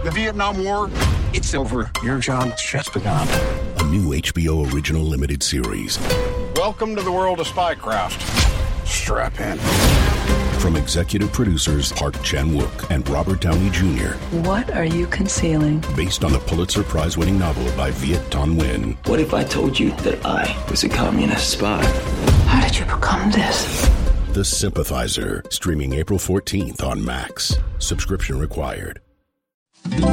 The Vietnam War, it's over. Your job has just begun. A new HBO original limited series. Welcome to the world of spycraft. Strap in. From executive producers Park Chan-wook and Robert Downey Jr. What are you concealing? Based on the Pulitzer Prize-winning novel by Viet Thanh Nguyen. What if I told you that I was a communist spy? How did you become this? The Sympathizer, streaming April 14th on Max. Subscription required. Feral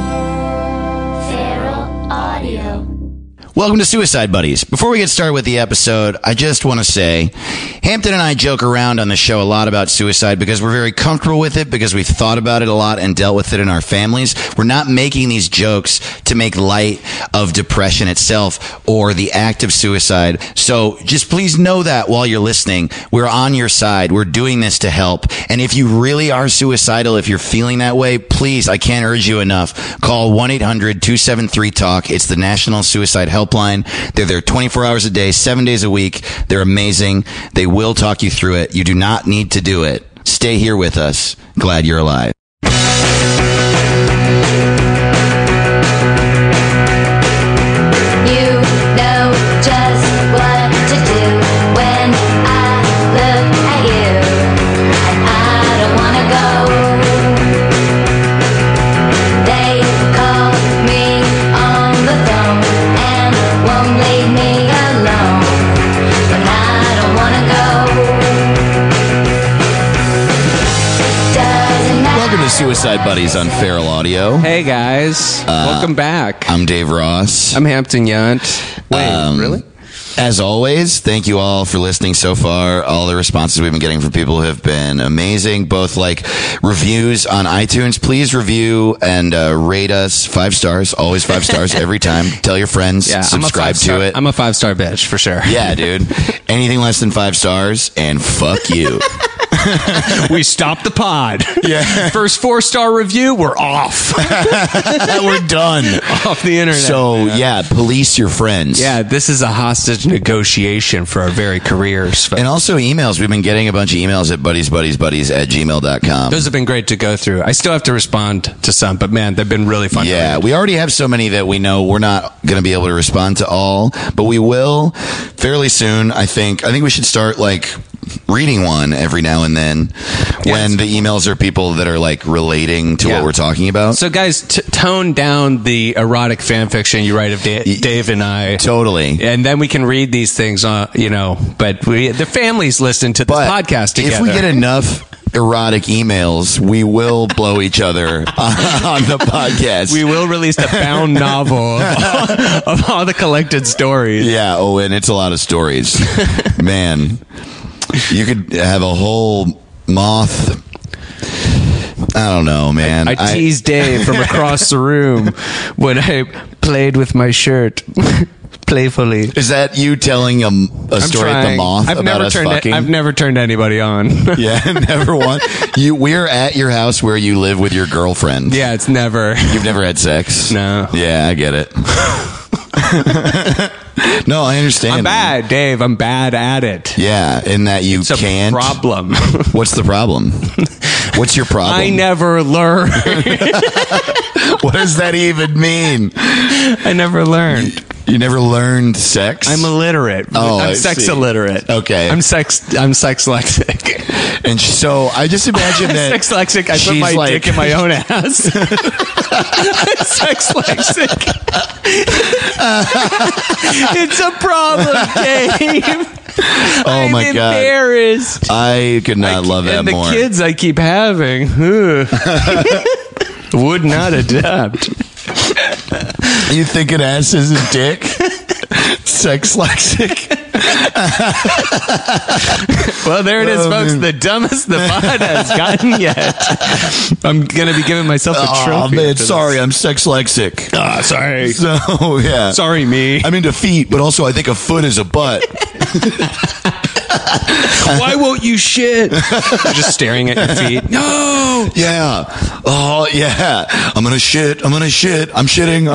Audio. Welcome to Suicide Buddies. Before we get started with the episode, I just want to say, Hampton and I joke around on the show a lot about suicide because we're very comfortable with it, because we've thought about it a lot and dealt with it in our families. We're not making these jokes to make light of depression itself or the act of suicide. So just please know that while you're listening, we're on your side. We're doing this to help. And if you really are suicidal, if you're feeling that way, please, I can't urge you enough, call 1-800-273-TALK. It's the National Suicide Helpline. They're there 24 hours a day, 7 days a week. They're amazing. They will talk you through it. You do not need to do it. Stay here with us. Glad you're alive. You know just what to do when I look at you, and I don't wanna go. They call me on the phone and won't leave me alone, but I don't wanna go. Doesn't matter. Welcome to Suicide Buddies on Feral Audio. Hey guys, welcome back. I'm Dave Ross. I'm Hampton Yount. Wait, really? As always, thank you all for listening so far. All the responses we've been getting from people have been amazing, both like reviews on iTunes. Please review and rate us 5 stars, always 5 stars every time. Tell your friends, subscribe to it. I'm a 5-star bitch for sure. Yeah, dude. Anything less than 5 stars, and fuck you. We stopped the pod. Yeah. First 4-star review, we're off. We're done. Off the internet. So, yeah, police your friends. Yeah, this is a hostage negotiation for our very careers. And also emails. We've been getting a bunch of emails at buddiesbuddiesbuddies@gmail.com. Those have been great to go through. I still have to respond to some, but man, they've been really fun. Yeah, we already have so many that we know we're not going to be able to respond to all, but we will fairly soon. I think we should start like reading one every now and then when the emails are people that are like relating to what we're talking about. So guys, tone down the erotic fan fiction you write of Dave and I. Totally. And then we can read these things, but the families listen to this podcast together. If we get enough erotic emails, we will blow each other on the podcast. We will release the bound novel of all the collected stories. Yeah, oh, and it's a lot of stories. Man, you could have a whole moth. I don't know, man. I teased Dave from across the room when I played with my shirt. Playfully. Is that you telling a story at the moth about us fucking? I've never turned anybody on. Yeah, never once. We're at your house where you live with your girlfriend. Yeah, it's never. You've never had sex? No. Yeah, I get it. No, I understand. I'm bad, Dave. I'm bad at it. Yeah, in that you can't. It's a problem. What's the problem? What's your problem? I never learned. What does that even mean? I never learned. You never learned sex? I'm illiterate. Oh, I'm sex illiterate. Okay. I'm sex lexic. And so I just imagine that sex lexic. I put my dick in my own ass. Sex lexic. It's a problem, Dave. Oh my God. I'm embarrassed. I could not love that and more. The kids I keep having would not adapt. You think an ass is a dick? Sex lexic. Well, there it is, folks. Man. The dumbest the pod has gotten yet. I'm going to be giving myself a trophy. Oh, man, sorry. I'm sex lexic. Sorry. So, yeah. Sorry, me. I'm into feet, but also I think a foot is a butt. Why won't you shit? You're just staring at your feet. No. Yeah. Oh, yeah. I'm going to shit. I'm shitting.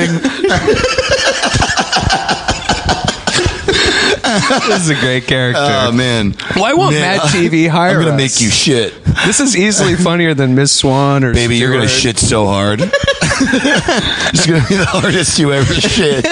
This is a great character. Oh, man. Why won't Mad TV hire us? I'm going to make you shit. This is easily funnier than Miss Swan or Baby, Stewart. you're going to shit so hard. It's going to be the hardest you ever shit.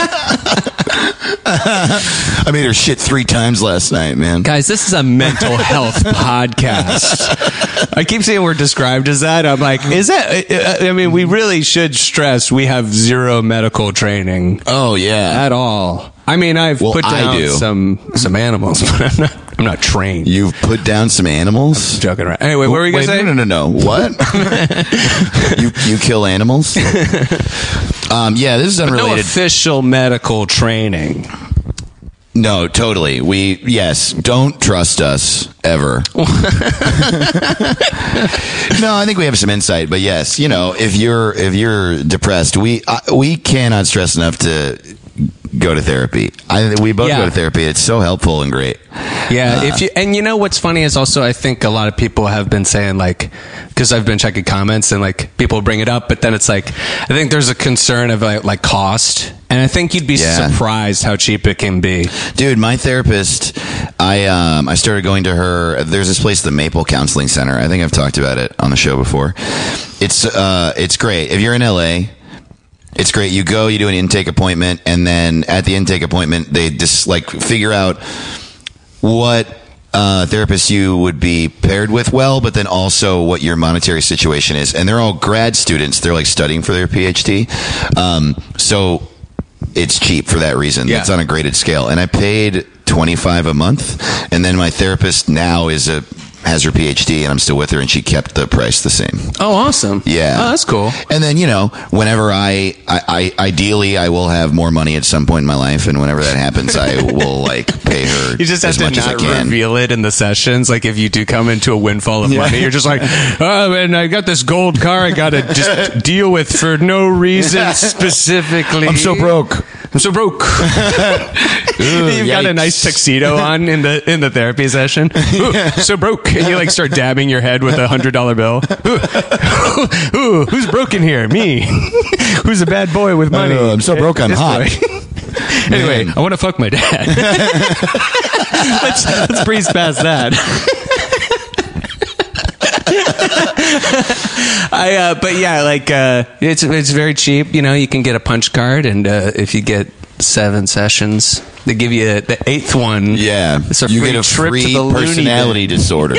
I made her shit 3 times last night, man. Guys, this is a mental health podcast. I keep saying we're described as that. I'm like, is that? I mean, we really should stress we have zero medical training Oh, yeah. at all. I mean, I've put I down do. some animals, but I'm not trained. You've put down some animals? Joking around. Anyway, what were you going to say? No. What? you kill animals? Yeah, this is No unrelated. official medical training. No, totally. Yes, don't trust us ever. No, I think we have some insight, but yes, if you're depressed, we cannot stress enough to go to therapy. We both go to therapy. It's so helpful and great. Yeah, and you know what's funny is also I think a lot of people have been saying because I've been checking comments and people bring it up, but then it's I think there's a concern of like cost, and I think you'd be surprised how cheap it can be. Dude, my therapist, I started going to her. There's this place, the Maple Counseling Center. I think I've talked about it on the show before. It's great. If you're in LA, it's great. You go, you do an intake appointment, and then at the intake appointment, they just figure out what therapist you would be paired with but then also what your monetary situation is. And they're all grad students. They're studying for their PhD. So it's cheap for that reason. Yeah. It's on a graded scale. And I paid $25 a month. And then my therapist now has her PhD, and I'm still with her, and she kept the price the same. Oh, awesome. Yeah. Oh, that's cool. And then, whenever I ideally, I will have more money at some point in my life, and whenever that happens, I will, pay her You just have as to much as I not can. reveal it in the sessions. If you do come into a windfall of money, you're just oh, man, I got this gold car I got to just deal with for no reason specifically. I'm so broke. You've got a nice tuxedo on in the therapy session. Ooh, so broke. And you start dabbing your head with $100 bill. Ooh, who's broken here? Me. Who's a bad boy with money? I'm so broke, I'm This hot. boy. Anyway, I want to fuck my dad. let's breeze past that. But yeah, it's very cheap. You can get a punch card, and if you get 7 sessions, they give you the 8th one. Yeah, it's a you free get a trip free to the loony personality bin. disorder.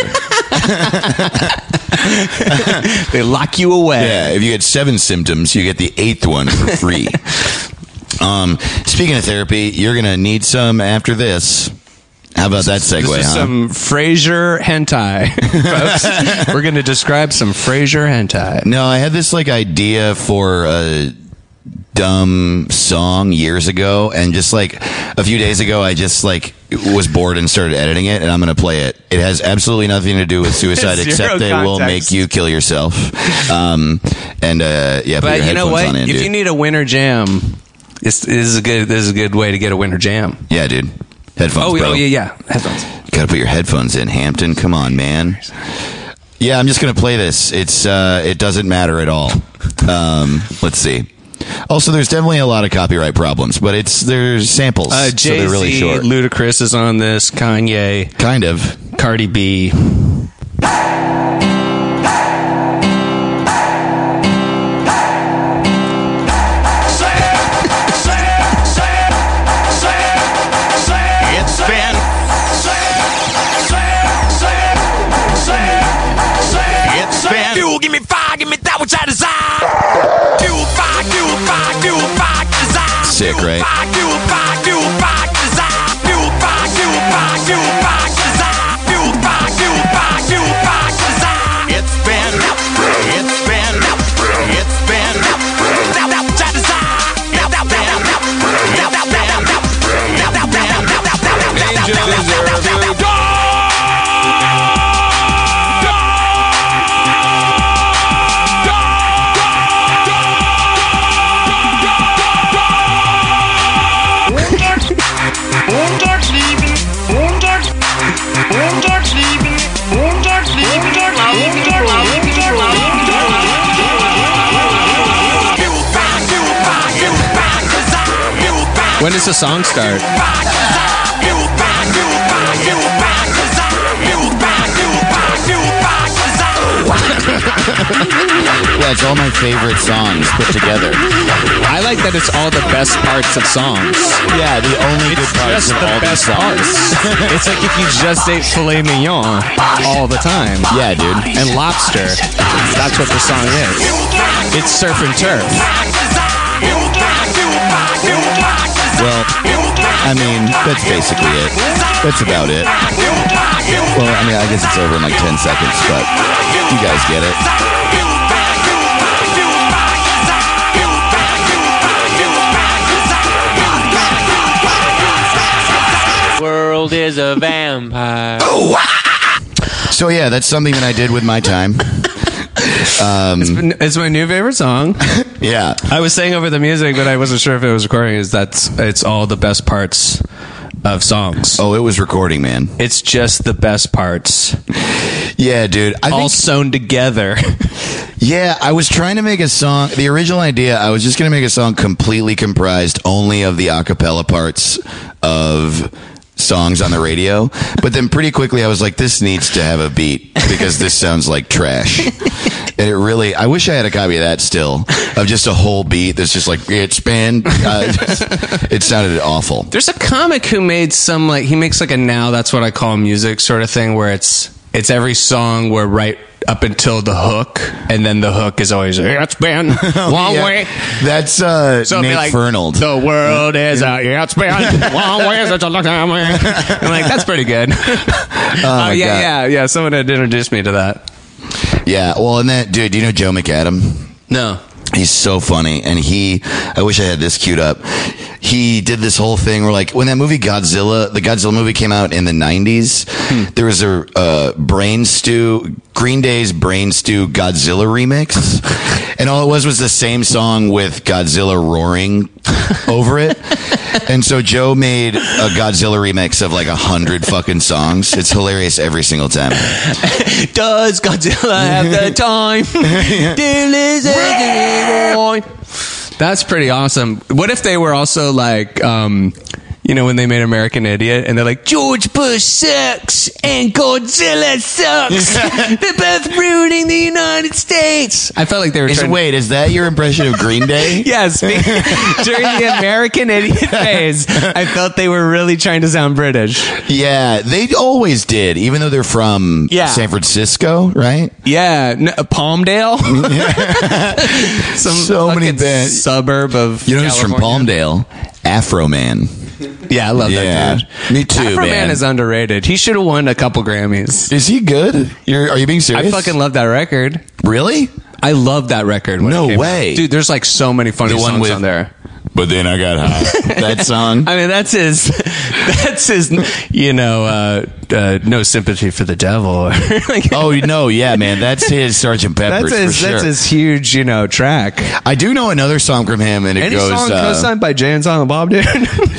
They lock you away. Yeah, if you get 7 symptoms, you get the 8th one for free. Speaking of therapy, you're gonna need some after this. How about that segue? This is some Frasier hentai, folks. We're going to describe some Frasier hentai. No, I had this idea for a dumb song years ago, and just a few days ago, I just was bored and started editing it, and I'm going to play it. It has absolutely nothing to do with suicide, Zero except that it will context. make you kill yourself. Put But your you know headphones what? on in, If dude. you need a winter jam, this is a good way to get a winter jam. Yeah, dude. Headphones, bro. Yeah. Headphones. Got to put your headphones in, Hampton. Come on, man. Yeah, I'm just going to play this. It doesn't matter at all. Let's see. Also, there's definitely a lot of copyright problems, but there's samples, so Jay-Z, they're really short. Ludacris is on this. Kanye, Kind of. Cardi B. Fuel, give me fire, give me that which I desire. Fuel, fire, desire. Sick, right? Fuel, fire, desire. Fuel, fire, desire. Fuel, fire, desire. It's been that which I desire. When does the song start? Yeah, Yeah, it's all my favorite songs put together. I like that it's all the best parts of songs. Yeah, the only good parts Just of the all these best songs. parts. It's like if you just ate filet mignon all the time. Yeah, dude. And lobster. That's what the song is. It's surf and turf. Well, I mean, that's basically it. That's about it. Well, I mean, I guess it's over in like 10 seconds, but you guys get it. World is a vampire. So yeah, that's something that I did with my time. It's my new favorite song. Yeah. I was saying over the music, but I wasn't sure if it was recording. It's all the best parts of songs. Oh, it was recording, man. It's just the best parts, Yeah, dude. I all think, sewn together. yeah, I was trying to make a song. The original idea, I was just going to make a song completely comprised only of the a cappella parts of songs on the radio. But then pretty quickly I was like, this needs to have a beat because this sounds like trash. And it really, I wish I had a copy of that still, of just a whole beat that's just like, it's been, it sounded awful. There's a comic who made some, like, he makes like a Now That's What I Call Music sort of thing where it's every song where right up until the hook, and then the hook is always, it's been one way. That's So it'd be Nate like, Fernald. the world is out, it's been one way, such a long time. I'm like, that's pretty good. my God. Yeah. Someone had introduced me to that. Yeah, well, and that, dude, do you know Joe McAdam? No. He's so funny, and I wish I had this queued up. He did this whole thing where, like, when that movie the Godzilla movie came out in the 90s, there was a Green Day's Brain Stew Godzilla remix, and all it was the same song with Godzilla roaring over it. And so Joe made a Godzilla remix of like 100 fucking songs. It's hilarious every single time. Does Godzilla have the time to listen boy? That's pretty awesome. What if they were also like, when they made American Idiot and they're like, George Bush sucks and Godzilla sucks. They're both ruining the United States. I felt like they were Wait, is that your impression of Green Day? Yes. During the American Idiot phase, I felt they were really trying to sound British. Yeah, they always did, even though they're from San Francisco, right? Yeah. Palmdale. So many bands. Suburb of You know who's from Palmdale? Afro Man. Yeah, I love that dude. Me too, Afro Man is underrated. He should have won a couple Grammys. Is he good? Are you being serious? I fucking love that record. Really? I love that record. When No it came way. out. Dude, there's like so many funny songs on there. But then I got high. That song. I mean, that's his, No Sympathy for the Devil. Like, oh, no, yeah, man. That's his Sgt. Pepper's for sure. That's his huge, track. I do know another song from him, and it Any goes... song co-signed by Jay and Silent Bob, dude?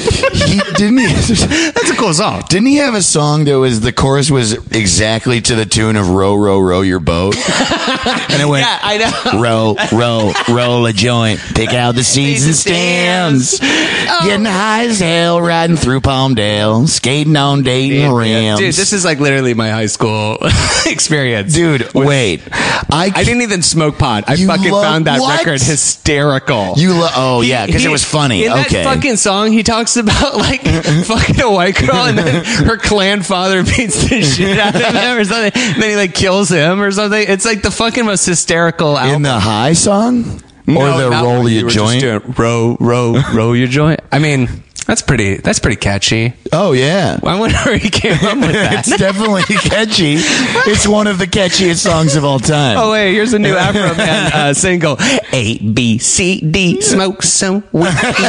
That's a cool song. Didn't he have a song that was, the chorus was exactly to the tune of Row, Row, Row Your Boat? And it went, Yeah, I know. Row, row, roll a joint, pick out the seeds and stems. Getting high as hell, riding through Palmdale, skating on Dayton rims. Dude, this is like literally my high school experience. Dude, wait. I didn't even smoke pot. I fucking found that record hysterical. Because it was funny. In that fucking song, he talks about like fucking a white girl and then her clan father beats the shit out of him or something. And then he like kills him or something. It's like the fucking most hysterical album. In the high song? Or the roll your joint? Roll your joint. I mean, that's pretty catchy. Oh, yeah. I wonder where he came up with that. It's definitely catchy. It's one of the catchiest songs of all time. Oh, wait, here's a new Afro Man single. A, B, C, D, smoke some weed.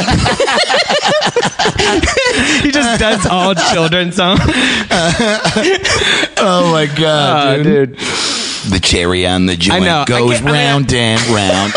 He just does all children's songs. Oh, my God, dude. The cherry on the joint goes round and round.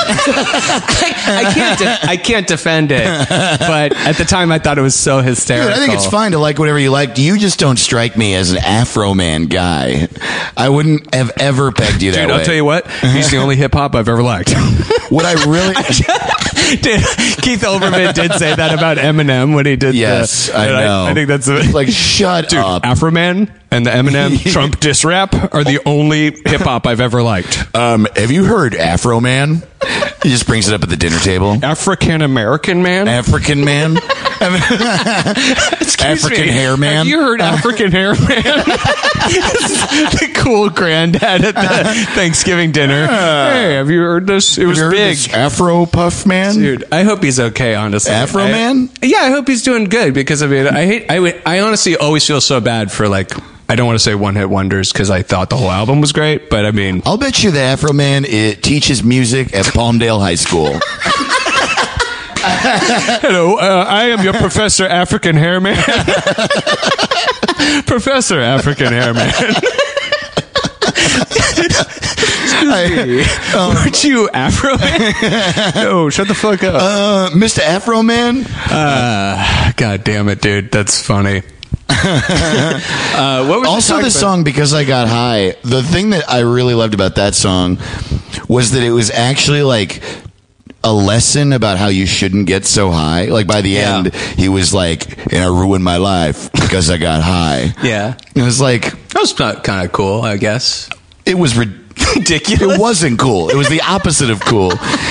I can't defend it, but at the time I thought it was so hysterical. Dude, I think it's fine to like whatever you like. You just don't strike me as an Afro Man guy. I wouldn't have ever pegged you that way. I'll tell you what. He's the only hip hop I've ever liked. What I really... Dude, Keith Olbermann did say that about Eminem when he did. Yes, I know. I think that's like shut up. Afro Man and the Eminem Trump diss rap are the only hip hop I've ever liked. Have you heard Afro Man? He just brings it up at the dinner table. African American man. African man. African hair man. Have you heard African hair man? The cool granddad at the Thanksgiving dinner. Hey, have you heard this? It was big. Afro puff man, dude. I hope he's okay. Honestly, Afro man. Yeah, I hope he's doing good because I mean, I honestly always feel so bad for like. I don't want to say one-hit wonders because I thought the whole album was great, but I mean... I'll bet you the Afro Man teaches music at Palmdale High School. Hello, I am your Professor African Hairman. Professor African Hairman. Weren't you Afro Man? No, shut the fuck up. Mr. Afro Man? God damn it, dude. That's funny. What was also the song Because I Got High, the thing that I really loved about that song was that it was actually like a lesson about how you shouldn't get so high. Like by the end he was like, and I ruined my life because I got high. Yeah, it was like, that was kind of cool, I guess. It was ridiculous. It wasn't cool. It was the opposite of cool.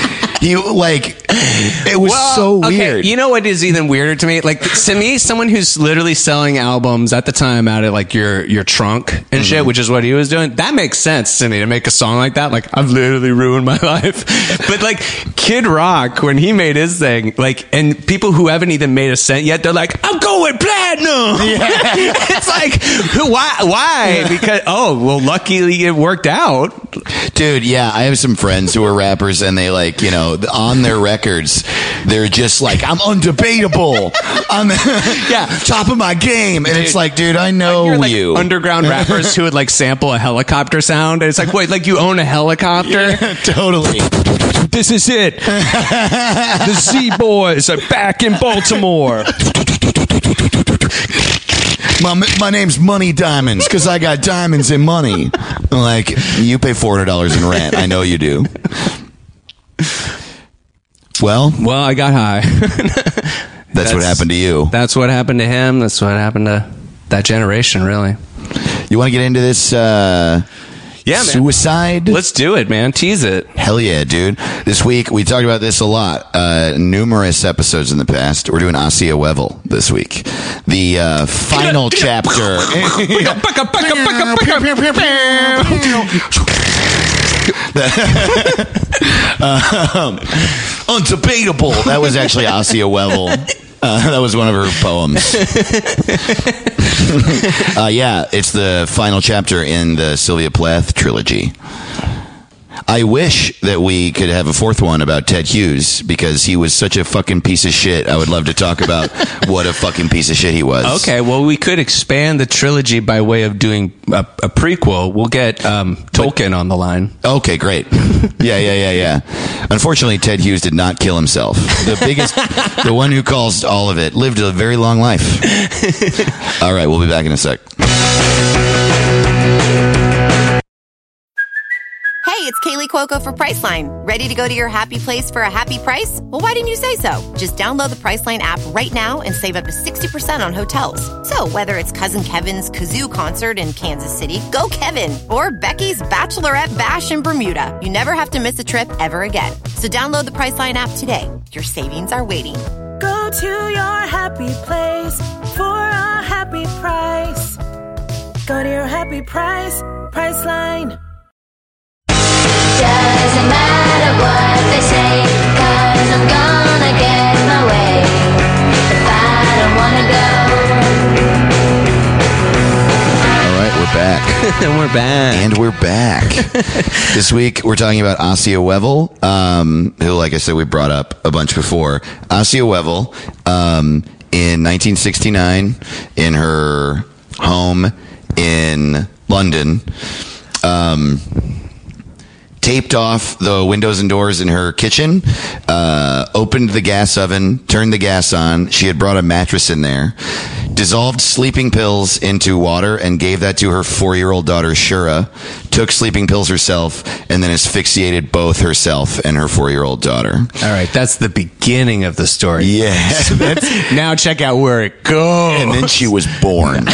It was so weird. You know what is even weirder to me? Like, to me, someone who's literally selling albums at the time out of like your trunk and shit, which is what he was doing, that makes sense to me to make a song like that. Like, I've literally ruined my life. But like Kid Rock, when he made his thing, like, and people who haven't even made a cent yet, they're like, I'm going platinum. Yeah. It's like, why? Because, luckily it worked out. Dude, yeah, I have some friends who are rappers and they like, you know, on their records, they're just like, I'm undebatable. I'm top of my game. And dude, it's like, dude, I know like you. Underground rappers who would like sample a helicopter sound. And it's like, wait, like you own a helicopter? Yeah, totally. This is it. The Z-Boys are back in Baltimore. My name's Money Diamonds because I got diamonds and money. Like, you pay $400 in rent. I know you do. Well, I got high. That's what happened to you. That's what happened to him. That's what happened to that generation, really. You want to get into this suicide? Let's do it, man. Tease it. Hell yeah, dude. This week, we talked about this a lot. Numerous episodes in the past. We're doing Asia Wevel this week. The final chapter. Undebatable. That was actually Asia Wevel. That was one of her poems. Yeah, it's the final chapter in the Sylvia Plath trilogy. I wish that we could have a fourth one about Ted Hughes because he was such a fucking piece of shit. I would love to talk about what a fucking piece of shit he was. Okay, well, we could expand the trilogy by way of doing a prequel. We'll get Tolkien on the line. Okay, great. Yeah. Unfortunately, Ted Hughes did not kill himself. The one who caused all of it, lived a very long life. All right, we'll be back in a sec. Hey, it's Kaylee Cuoco for Priceline. Ready to go to your happy place for a happy price? Well, why didn't you say so? Just download the Priceline app right now and save up to 60% on hotels. So whether it's Cousin Kevin's Kazoo Concert in Kansas City, go Kevin, or Becky's Bachelorette Bash in Bermuda, you never have to miss a trip ever again. So download the Priceline app today. Your savings are waiting. Go to your happy place for a happy price. Go to your happy price, Priceline. Doesn't matter what they say, 'cause I'm gonna get my way. If I don't wanna go. All right, we're back. And we're back. This week, we're talking about Asia Wevel, who, like I said, we brought up a bunch before. Asia Wevel, in 1969, in her home in London, taped off the windows and doors in her kitchen, opened the gas oven, turned the gas on. She had brought a mattress in there, dissolved sleeping pills into water and gave that to her 4-year-old daughter, Shura, took sleeping pills herself, and then asphyxiated both herself and her 4-year-old daughter. All right, that's the beginning of the story. Yeah. Now check out where it goes. And then she was born.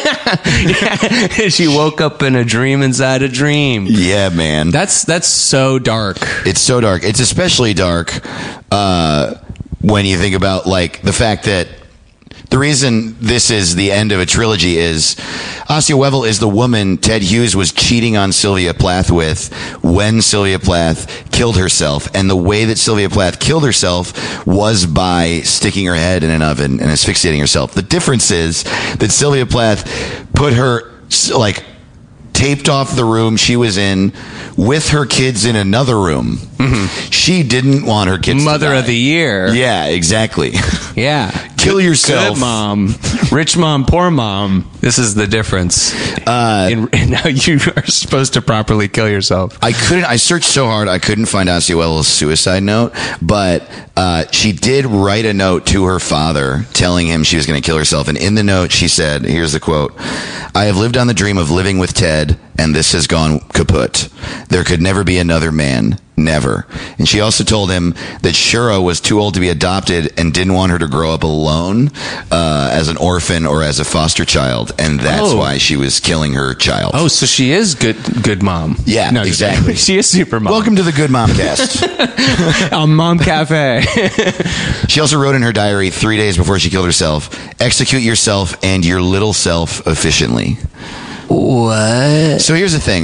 She woke up in a dream inside a dream. Yeah, man. That's so dark. It's so dark. It's especially dark when you think about like the fact that the reason this is the end of a trilogy is Asya Wevel is the woman Ted Hughes was cheating on Sylvia Plath with when Sylvia Plath killed herself. And the way that Sylvia Plath killed herself was by sticking her head in an oven and asphyxiating herself. The difference is that Sylvia Plath put her, like, taped off the room she was in with her kids in another room. Mm-hmm. She didn't want her kids Mother to die. of the year. Yeah, exactly. Yeah. Kill yourself. Good mom. Rich mom, poor mom. This is the difference. In how you are supposed to properly kill yourself. I searched so hard I couldn't find Asya Wevel's suicide note, but she did write a note to her father telling him she was going to kill herself. And in the note she said, here's the quote, "I have lived on the dream of living with Ted, and this has gone kaput. There could never be another man. Never." And she also told him that Shura was too old to be adopted and didn't want her to grow up alone as an orphan or as a foster child, and that's why she was killing her child. Oh, so she is good mom. Yeah, no, exactly. She is super mom. Welcome to the Good Mom Cast. On Mom Cafe. She also wrote in her diary 3 days before she killed herself, "Execute yourself and your little self efficiently." What? So here's the thing.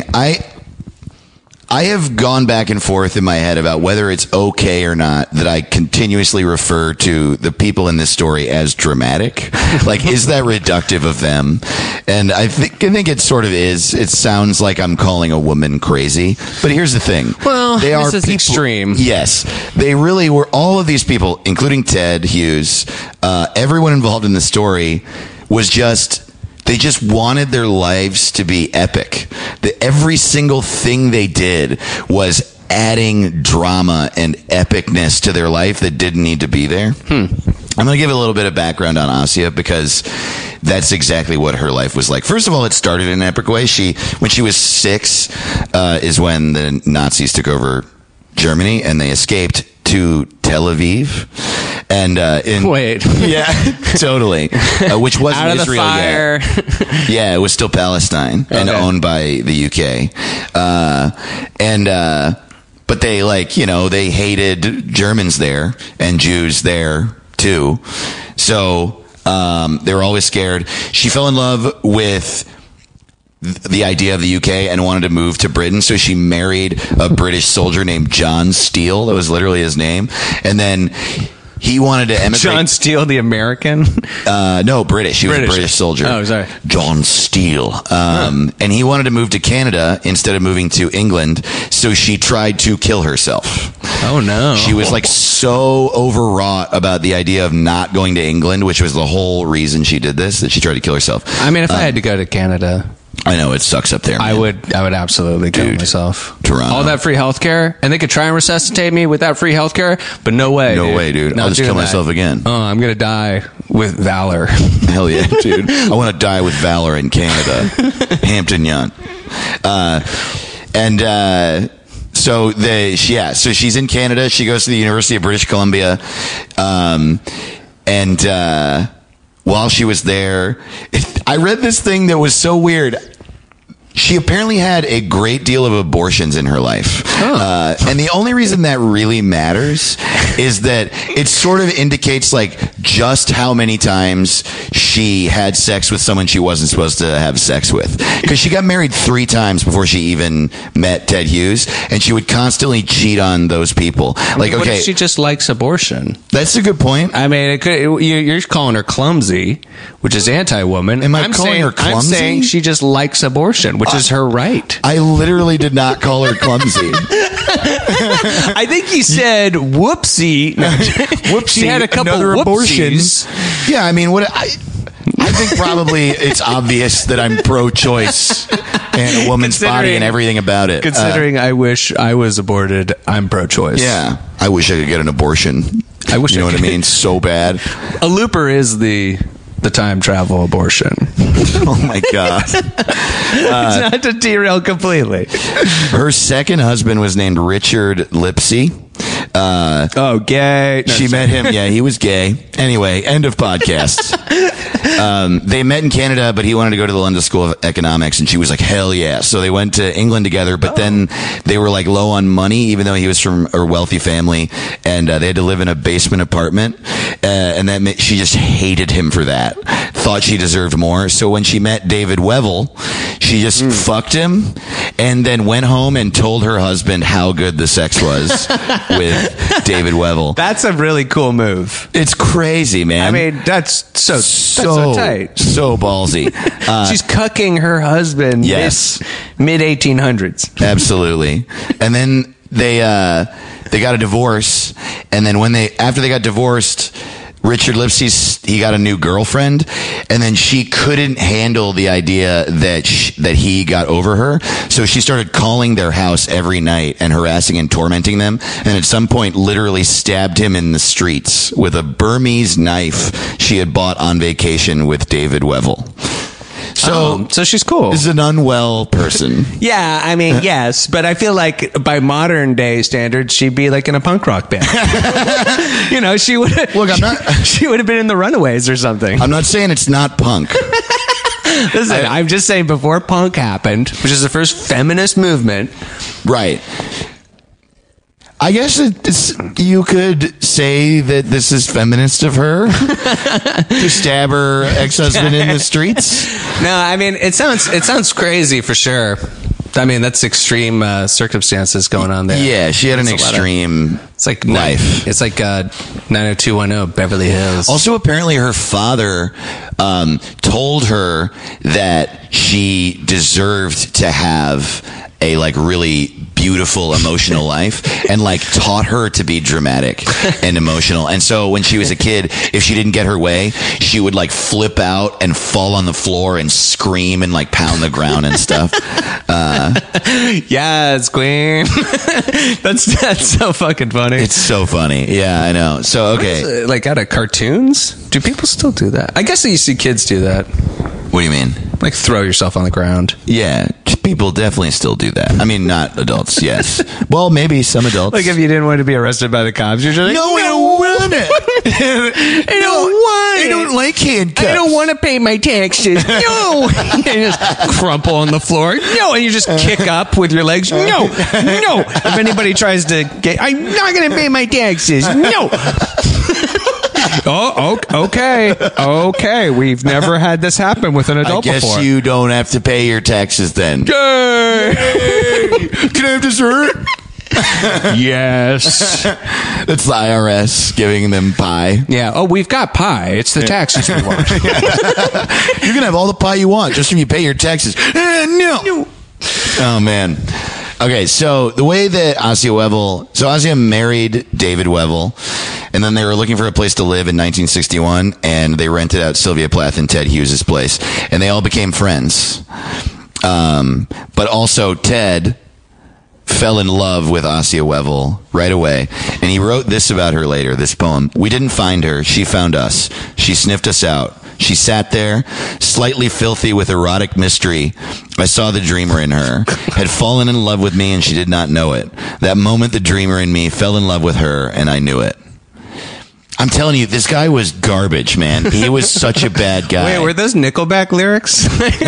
I have gone back and forth in my head about whether it's okay or not that I continuously refer to the people in this story as dramatic. Like, is that reductive of them? And I think it sort of is. It sounds like I'm calling a woman crazy. But here's the thing. Well, they are this is extreme. Yes. They really were. All of these people, including Ted Hughes, everyone involved in the story was just... They just wanted their lives to be epic. Every single thing they did was adding drama and epicness to their life that didn't need to be there. I'm going to give a little bit of background on Asya because that's exactly what her life was like. First of all, it started in an epic way. When she was 6 is when the Nazis took over Germany and they escaped to Tel Aviv. And wait, yeah, totally. Which wasn't out of Israel the fire. yet. Yeah, it was still Palestine and owned by the UK. But they they hated Germans there and Jews there too. So they were always scared. She fell in love with the idea of the UK and wanted to move to Britain, so she married a British soldier named John Steele. That was literally his name. And then he wanted to emigrate. John Steele, the American? No, British. He was a British soldier. Oh, sorry. John Steele. And he wanted to move to Canada instead of moving to England, so she tried to kill herself. Oh, no. She was like so overwrought about the idea of not going to England, which was the whole reason she did this, that she tried to kill herself. I mean, if I had to go to Canada... I know, it sucks up there, man. I would absolutely kill myself. Toronto. All that free healthcare, and they could try and resuscitate me with that free healthcare, but no way. No way, dude. I'll just kill myself again. Oh, I'm gonna die with valor. Hell yeah, dude. I want to die with valor in Canada. Hampton Yount. So she's in Canada. She goes to the University of British Columbia, while she was there, I read this thing that was so weird. She apparently had a great deal of abortions in her life. Oh. And the only reason that really matters is that it sort of indicates like just how many times she had sex with someone she wasn't supposed to have sex with. Because she got married 3 times before she even met Ted Hughes, and she would constantly cheat on those people. What if she just likes abortion? That's a good point. I mean, you're calling her clumsy, which is anti-woman. Am I calling her clumsy? I'm saying she just likes abortion, which is her right. I literally did not call her clumsy. I think you said whoopsie. No, whoopsie. She had a couple Another whoopsies. Abortion. Yeah, I mean, I think probably it's obvious that I'm pro-choice and a woman's body and everything about it. Considering I wish I was aborted, I'm pro-choice. Yeah, I wish I could get an abortion. I wish you know what I mean? So bad. A looper is the the time travel abortion. Oh my God. It's not to derail completely. Her second husband was named Richard Lipsey. Gay. No, she met him. Yeah, he was gay. Anyway, end of podcast. They met in Canada, but he wanted to go to the London School of Economics, and she was like, hell yeah. So they went to England together, but then they were like low on money, even though he was from a wealthy family, and they had to live in a basement apartment, and that she just hated him for that. Thought she deserved more. So when she met David Weddell, she just fucked him, and then went home and told her husband how good the sex was with David Weddell. That's a really cool move. It's crazy, man. I mean, that's so tight. So ballsy. She's cucking her husband. Yes. Mid 1800s. Absolutely. And then they got a divorce. And then after they got divorced, Richard Lipsey, he got a new girlfriend, and then she couldn't handle the idea that he got over her. So she started calling their house every night and harassing and tormenting them. And at some point, literally stabbed him in the streets with a Burmese knife she had bought on vacation with David Weddell. So she's cool. Is an unwell person. Yeah, I mean, yes, but I feel like by modern day standards, she'd be like in a punk rock band. You know, she would. Look, she would have been in the Runaways or something. I'm not saying it's not punk. Listen, I'm just saying before punk happened, which is the first feminist movement, right? I guess you could say that this is feminist of her to stab her ex-husband in the streets. No, I mean, it sounds crazy for sure. I mean, that's extreme circumstances going on there. Yeah, she had an extreme it's like life. It's like 90210 Beverly Hills. Also, apparently her father told her that she deserved to have a like really beautiful emotional life, and like taught her to be dramatic and emotional. And so when she was a kid, if she didn't get her way, she would like flip out and fall on the floor and scream and like pound the ground and stuff. Yes, queen. That's so fucking funny. It's so funny. Yeah, I know. So okay, like out of cartoons, do people still do that? I guess that you see kids do that. What do you mean? Like throw yourself on the ground. Yeah, people definitely still do that. I mean, not adults, yes. Well, maybe some adults. Like if you didn't want to be arrested by the cops, you're just like, no, I don't want it. I don't like handcuffs. I don't want to pay my taxes. No. And you just crumple on the floor. No. And you just kick up with your legs. No. If anybody tries to I'm not going to pay my taxes. No. Oh, okay. We've never had this happen with an adult before. I guess you don't have to pay your taxes then. Yay! Can I have dessert? Yes. That's the IRS giving them pie. Yeah. Oh, we've got pie. It's the taxes we want. You can have all the pie you want just if you pay your taxes. No. Oh, man. Okay, so the way that Asia married David Weddell, and then they were looking for a place to live in 1961, and they rented out Sylvia Plath and Ted Hughes' place, and they all became friends. But also Ted fell in love with Asia Weddell right away, and he wrote this about her later, this poem. We didn't find her, she found us. She sniffed us out. She sat there, slightly filthy with erotic mystery. I saw the dreamer in her, had fallen in love with me, and she did not know it. That moment, the dreamer in me fell in love with her, and I knew it. I'm telling you, this guy was garbage, man. He was such a bad guy. Wait, were those Nickelback lyrics?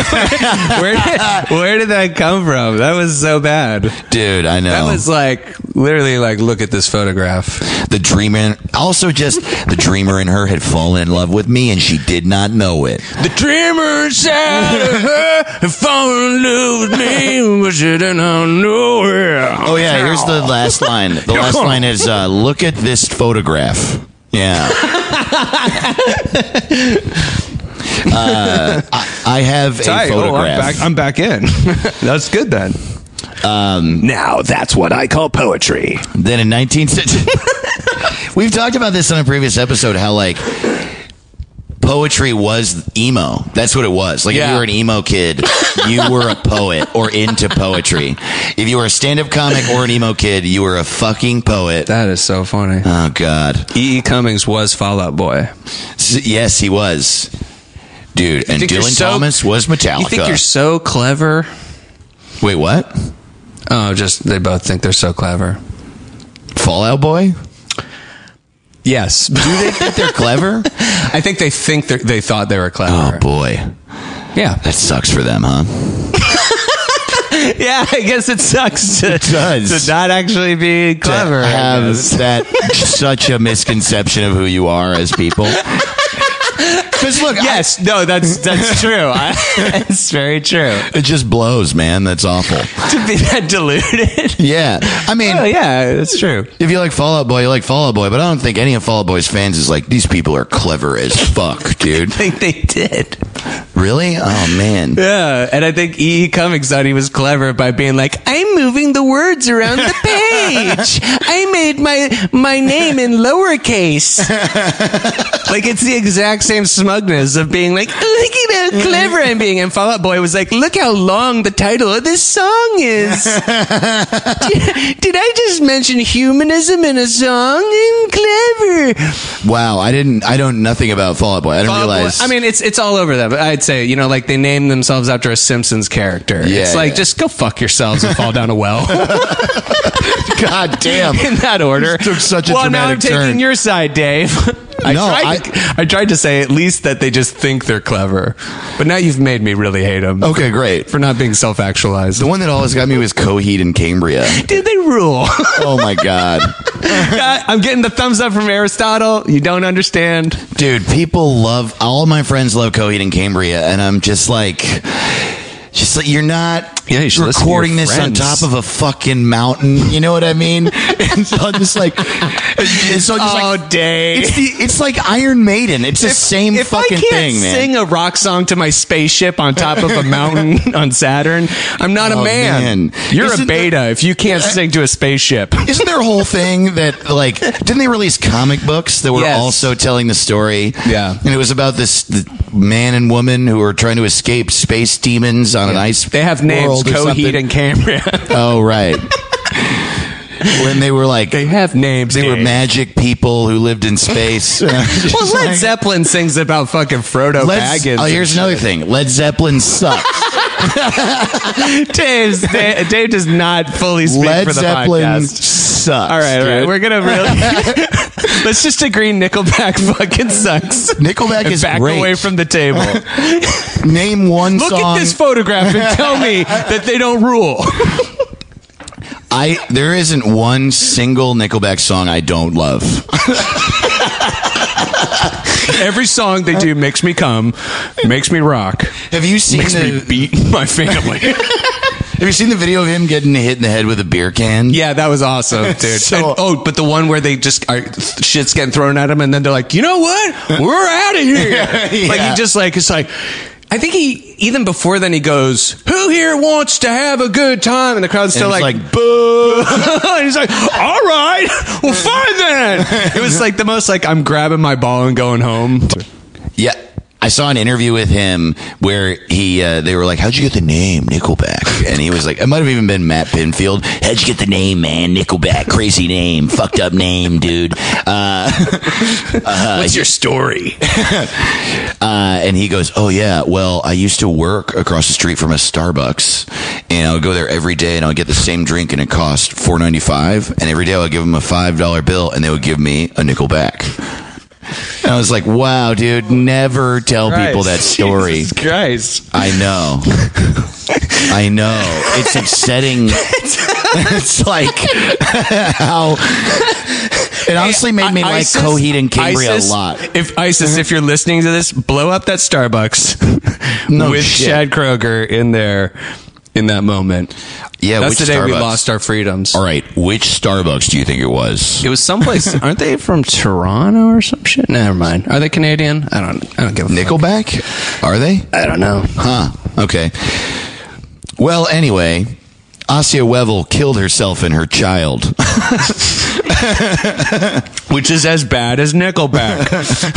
where did that come from? That was so bad. Dude, I know. That was like, literally like, look at this photograph. The dreamer in her had fallen in love with me, and she did not know it. The dreamer inside of her had fallen in love with me, but she did not know it. Oh, yeah, here's the last line. The last line is, look at this photograph. Yeah. I have a photograph. I'm back in. That's good then. Now that's what I call poetry. Then in 1960, we've talked about this on a previous episode, how like poetry was emo. That's what it was. Like if you were an emo kid, you were a poet or into poetry. If you were a stand-up comic or an emo kid, you were a fucking poet. That is so funny. Oh, God. E.E. Cummings was Fall Out Boy. Yes, he was. Dude, and Dylan Thomas was Metallica. You think you're so clever? Wait, what? Oh, just they both think they're so clever. Fall Out Boy? Yes. Do they think they're clever? I think they thought they were clever. Oh, boy. Yeah. That sucks for them, huh? Yeah, I guess it sucks to not actually be clever. To have that such a misconception of who you are as people. Because look, that's true. It's very true. It just blows, man. That's awful. To be that deluded. Yeah, I mean, yeah, that's true. If you like Fall Out Boy, you like Fall Out Boy. But I don't think any of Fall Out Boy's fans is like, these people are clever as fuck, dude. I think they did. Really? Oh man. Yeah, and I think E.E. Cummings thought he was clever by being like, I'm moving the words around the page. I made my name in lowercase. Like, it's the exact same smugness of being like, look at how clever I'm being. And Fall Out Boy was like, look how long the title of this song is. Did I just mention humanism in a song? I'm clever. Wow, I know nothing about Fall Out Boy. I didn't realize. I mean, it's all over them. I'd say, like they name themselves after a Simpsons character. Yeah, it's like, just go fuck yourselves and fall down a well. God damn. In that order. Took such a well, now I'm dramatic turn. taking your side, Dave. I tried to say at least that they just think they're clever. But now you've made me really hate them. Okay, great. For not being self-actualized. The one that always got me was Coheed and Cambria. Dude, they rule. Oh my God. I'm getting the thumbs up from Aristotle. You don't understand. Dude, all my friends love Coheed and Cambria, and I'm just like you're not you should recording listen to your this on friends. top of a fucking mountain. You know what I mean? And so I'm just like, Dave. It's like Iron Maiden. It's the same fucking thing, man. If I can't sing a rock song to my spaceship on top of a mountain on Saturn, I'm not a man. You're a beta if you can't sing to a spaceship. Isn't there a whole thing that, like, didn't they release comic books that were also telling the story? Yeah. And it was about this man and woman who were trying to escape space demons on an ice. They have names, Coheed and Cambria. Oh, right. When they were like, they have names. They were magic people who lived in space. Well, Led Zeppelin sings about fucking Frodo Baggins. Oh, here's another thing. Led Zeppelin sucks. Dave does not fully speak Led for the Zeppelin podcast. Sucks. All right. We're gonna really let's just agree Nickelback fucking sucks. Nickelback is back great. away from the table. Name one Look song. at this photograph and tell me that they don't rule. There isn't one single Nickelback song I don't love. Every song they do makes me come, makes me rock. Have you seen me beat my family? Have you seen the video of him getting hit in the head with a beer can? Yeah, that was awesome, dude. But the one where they just shit's getting thrown at him, and then they're like, you know what? We're out of here. Yeah. Like it's like. I think even before then he goes, who here wants to have a good time? And the crowd's still like boo. And he's like, all right, well, fine then. It was like the most like, I'm grabbing my ball and going home. Yeah. I saw an interview with him where they were like, how'd you get the name Nickelback? And he was like, it might have even been Matt Pinfield. How'd you get the name, man? Nickelback, crazy name, fucked up name, dude. What's your story? And he goes, oh yeah, well, I used to work across the street from a Starbucks, and I would go there every day, and I would get the same drink, and it cost $4.95. And every day I would give them a $5 bill, and they would give me a Nickelback. And I was like, wow, dude, never tell people that story. Jesus Christ. I know. It's upsetting. It's like how it honestly made me like Coheed and Cambria a lot. If you're listening to this, blow up that Starbucks with Chad Kroeger in there in that moment. Yeah, that's which the day we Starbucks? lost our freedoms. All right, which Starbucks do you think it was? It was someplace. Aren't they from Toronto or some shit? Never mind. Are they Canadian? I don't give a Nickelback? Fuck. Are they? I don't know. Huh. Okay. Well, anyway, Asia Wevel killed herself and her child. Which is as bad as Nickelback.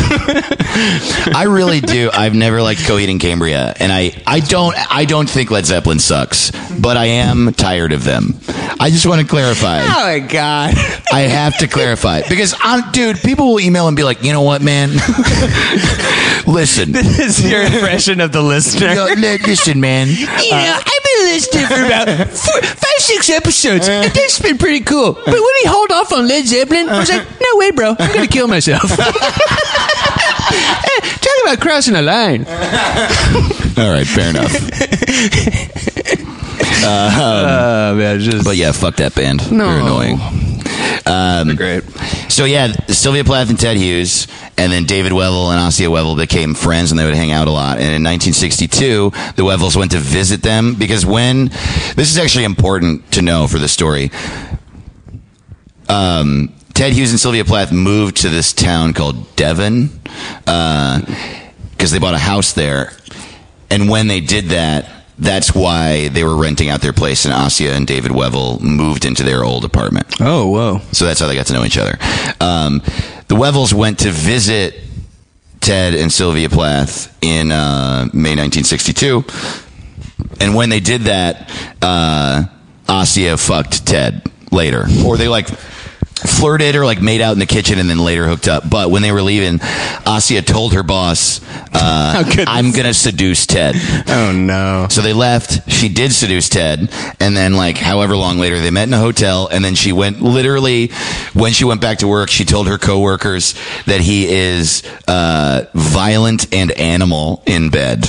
I really do. I've never liked Coheed and Cambria, and I don't think Led Zeppelin sucks, but I am tired of them. I just want to clarify. Oh my God. I have to clarify because, dude, people will email and be like, you know what, man? Listen. This is your impression of the listener. No, listen, man. You know, I've been listening for about 5-6 episodes, and that's been pretty cool. But when he hauled off on Led Zeppelin, I was like, no way, bro. I'm going to kill myself. Talk about crossing a line. All right, fair enough. But yeah, fuck that band. No. They're annoying. Great. So yeah, Sylvia Plath and Ted Hughes, and then David Wevel and Asia Wevel became friends, and they would hang out a lot. And in 1962, the Wevels went to visit them because this is actually important to know for the story. Ted Hughes and Sylvia Plath moved to this town called Devon because they bought a house there, and when they did that, that's why they were renting out their place, and Asia and David Wevel moved into their old apartment. Oh, whoa. So that's how they got to know each other. The Wevels went to visit Ted and Sylvia Plath in May 1962. And when they did that, Asia fucked Ted later. Or they flirted or made out in the kitchen and then later hooked up. But when they were leaving, Asia told her boss, I'm going to seduce Ted. Oh, no. So they left. She did seduce Ted. And then, however long later, they met in a hotel. And then she went, literally, when she went back to work, she told her coworkers that he is violent and animal in bed.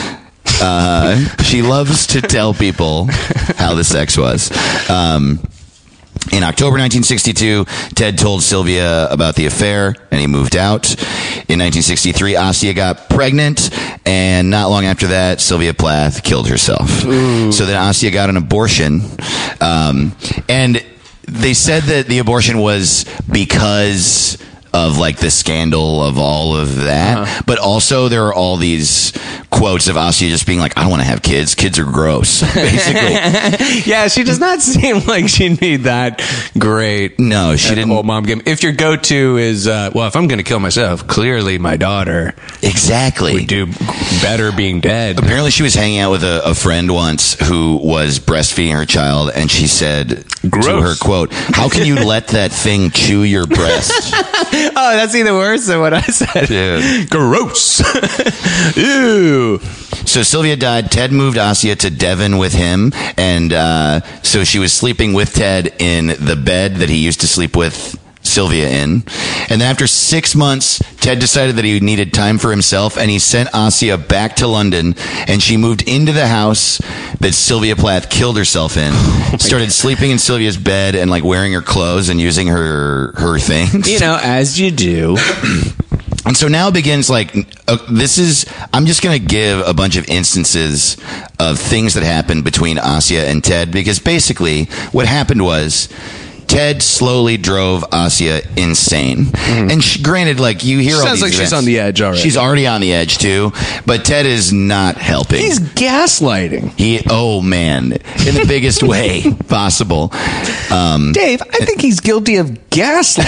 She loves to tell people how the sex was. In October 1962, Ted told Sylvia about the affair, and he moved out. In 1963, Asia got pregnant, and not long after that, Sylvia Plath killed herself. Ooh. So then Asia got an abortion, and they said that the abortion was because of the scandal of all of that, but also there are all these quotes of Asia just being I don't want to have kids. Kids are gross, basically. Yeah, she does not seem like she'd be that great. No, she didn't. Whole mom game. If your go-to is, if I'm going to kill myself, clearly my daughter exactly would do better being dead. Apparently, she was hanging out with a friend once who was breastfeeding her child, and she said gross. To her, quote, "How can you let that thing chew your breast?" Oh, that's even worse than what I said. Dude. Gross. Ew. So Sylvia died. Ted moved Asia to Devon with him. And so she was sleeping with Ted in the bed that he used to sleep with Sylvia in. And then after 6 months, Ted decided that he needed time for himself, and he sent Asia back to London, and she moved into the house that Sylvia Plath killed herself in. Started sleeping in Sylvia's bed and wearing her clothes and using her things. As you do. And so now begins I'm just going to give a bunch of instances of things that happened between Asia and Ted, because basically what happened was Ted slowly drove Asia insane. Mm-hmm. And granted, you hear all these sounds like events. She's on the edge already. She's already on the edge, too. But Ted is not helping. He's gaslighting. Oh, man. In the biggest way possible. Dave, I think he's guilty of gaslighting.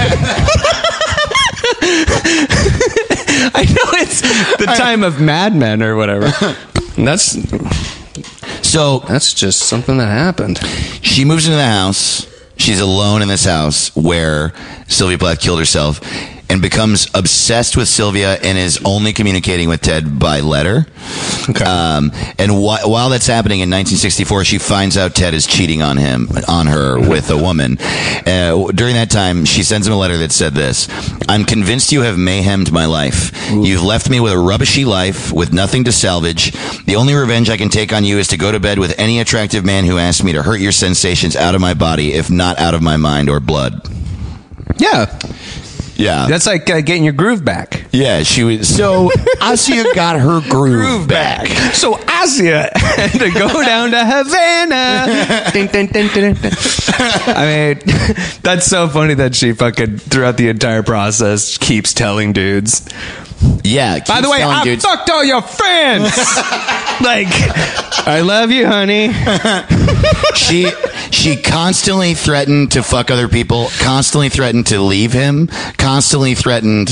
I know it's the time of Mad Men or whatever. That's just something that happened. She moves into the house. She's alone in this house where Sylvia Plath killed herself, and becomes obsessed with Sylvia and is only communicating with Ted by letter. Okay. And while that's happening in 1964, she finds out Ted is cheating on her with a woman. During that time, she sends him a letter that said this: "I'm convinced you have mayhemed my life. Ooh. You've left me with a rubbishy life with nothing to salvage. The only revenge I can take on you is to go to bed with any attractive man who asks me to hurt your sensations out of my body, if not out of my mind or blood." Yeah. Yeah. That's like getting your groove back. Yeah, she was. So Asia got her groove back. So Asia had to go down to Havana. Dun, dun, dun, dun, dun. I mean, that's so funny that she fucking, throughout the entire process, keeps telling dudes. Yeah. By the way, I fucked all your friends. Like, I love you, honey. She constantly threatened to fuck other people, constantly threatened to leave him, constantly threatened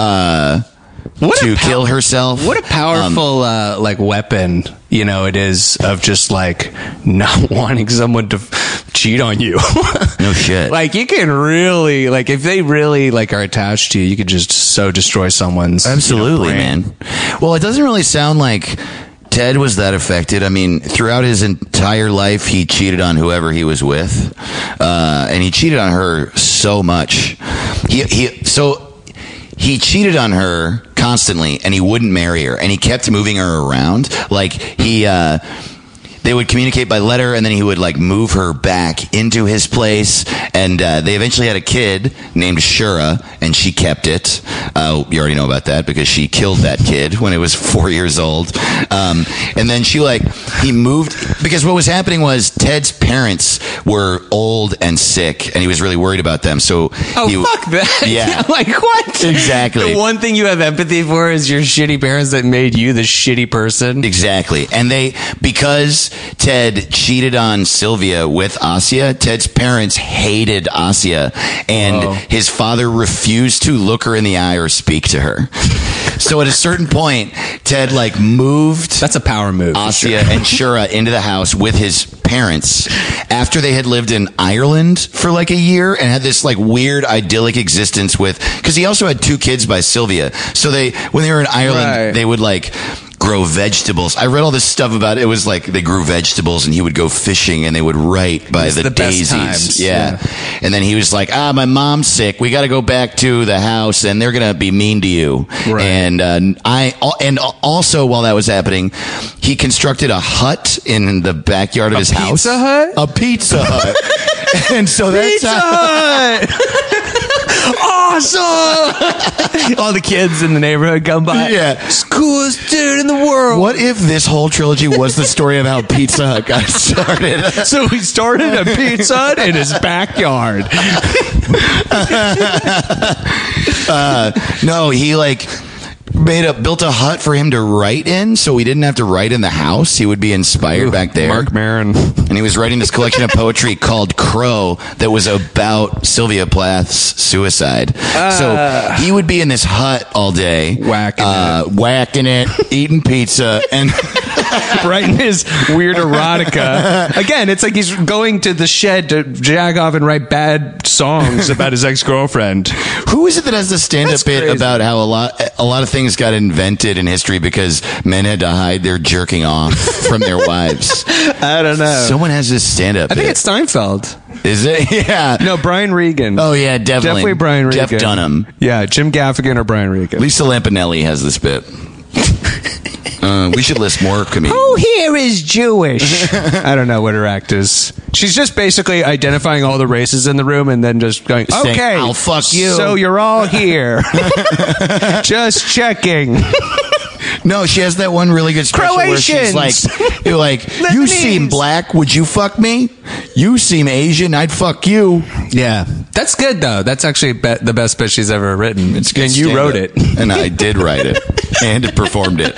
to kill herself. What a powerful like weapon, you know, it is of just like not wanting someone to cheat on you. No shit. Like you can really, like if they really like are attached to you, you could just so destroy someone's absolutely, man. Well, it doesn't really sound like Ted was that affected. I mean, throughout his entire life, he cheated on whoever he was with, and he cheated on her so much. He cheated on her constantly, and he wouldn't marry her, and he kept moving her around. Like they would communicate by letter, and then he would like move her back into his place, and they eventually had a kid named Shura, and she kept it. You already know about that because she killed that kid when it was 4 years old. And then he moved, because what was happening was Ted's parents were old and sick, and he was really worried about them. So fuck that. Yeah. Like what? Exactly. The one thing you have empathy for is your shitty parents that made you the shitty person. Exactly. And because Ted cheated on Sylvia with Asya, Ted's parents hated Asya, and his father refused to look her in the eye or speak to her. So at a certain point, Ted moved. That's a power move. Asya and Shura into the house with his parents after they had lived in Ireland for a year and had this weird idyllic existence with, because he also had 2 kids by Sylvia. So when they were in Ireland, they would grow vegetables. I read all this stuff about it. It was they grew vegetables, and he would go fishing, and they would write by the daisies. Times. Yeah. And then he was like, my mom's sick. We got to go back to the house, and they're going to be mean to you. Right. And also while that was happening, he constructed a hut in the backyard of his house. A Pizza Hut. And so that's Hut. Awesome! All the kids in the neighborhood come by. Yeah. Coolest dude in the world. What if this whole trilogy was the story of how Pizza Hut got started? So he started a Pizza Hut in his backyard. No, he built a hut for him to write in, so he didn't have to write in the house. He would be inspired back there. Mark Maron. And he was writing this collection of poetry called Crow that was about Sylvia Plath's suicide. So he would be in this hut all day, whacking it, eating pizza, and writing his weird erotica. Again, it's like he's going to the shed to jag off and write bad songs about his ex-girlfriend. Who is it that has the stand-up bit about how a lot of things got invented in history because men had to hide their jerking off from their wives? I don't know. Someone has this stand-up bit. I think it's Steinfeld. Is it? Yeah. No, Brian Regan. Oh, yeah, definitely Brian Regan. Jeff Dunham. Yeah, Jim Gaffigan or Brian Regan. Lisa Lampanelli has this bit. We should list more comedians. Who here is Jewish? I don't know what her act is. She's just basically identifying all the races in the room and then just going, saying, okay, I'll fuck you. So you're all here. Just checking. No, she has that one really good special Croatians. where she's you seem black, would you fuck me? You seem Asian, I'd fuck you. Yeah. That's good, though. That's actually the best bit she's ever written. It's good. And you wrote it. And I did write it. And performed it.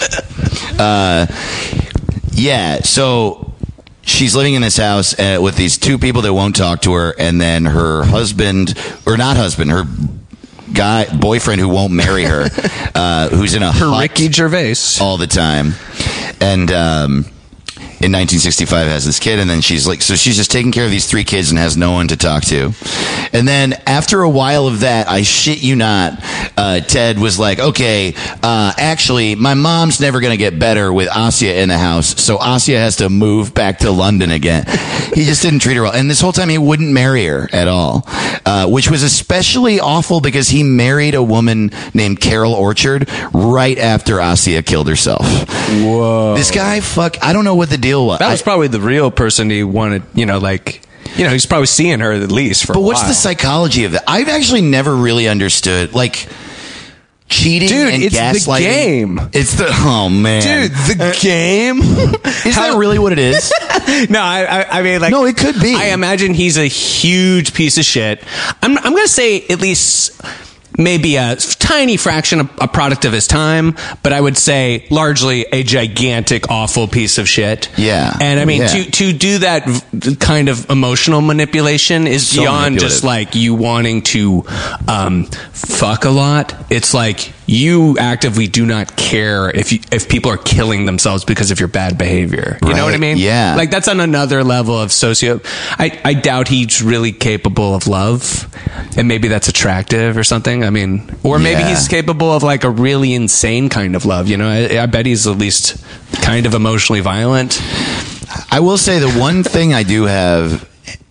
Yeah, so she's living in this house with these 2 people that won't talk to her, and then her husband, or not husband, her boyfriend who won't marry her, who's in a hut Ricky Gervais all the time, and in 1965 has this kid, and then she's just taking care of these 3 kids and has no one to talk to. And then after a while of that, I shit you not, Ted was like, okay, actually my mom's never going to get better with Asya in the house, so Asya has to move back to London again. He just didn't treat her well, and this whole time he wouldn't marry her at all, which was especially awful because he married a woman named Carol Orchard right after Asya killed herself. Whoa. This guy, I don't know what the deal was. That was probably the real person he wanted, he's probably seeing her at least for a while. But what's the psychology of that? I've actually never really understood, cheating and gaslighting. The game. It's oh man. Dude, the game? Is that really what it is? No, I mean, no, it could be. I imagine he's a huge piece of shit. I'm going to say at least maybe a tiny fraction, a product of his time, but I would say largely a gigantic, awful piece of shit. Yeah. And I mean, Yeah. to do that kind of emotional manipulation is So beyond just manipulative. like you wanting to fuck a lot. It's like you actively do not care if people are killing themselves because of your bad behavior. You know what I Right. mean? Yeah. Like that's on another level of I doubt he's really capable of love, and maybe that's attractive or something. I mean, or maybe Yeah. he's capable of like a really insane kind of love. You know, I bet he's at least kind of emotionally violent. I will say the one thing I do have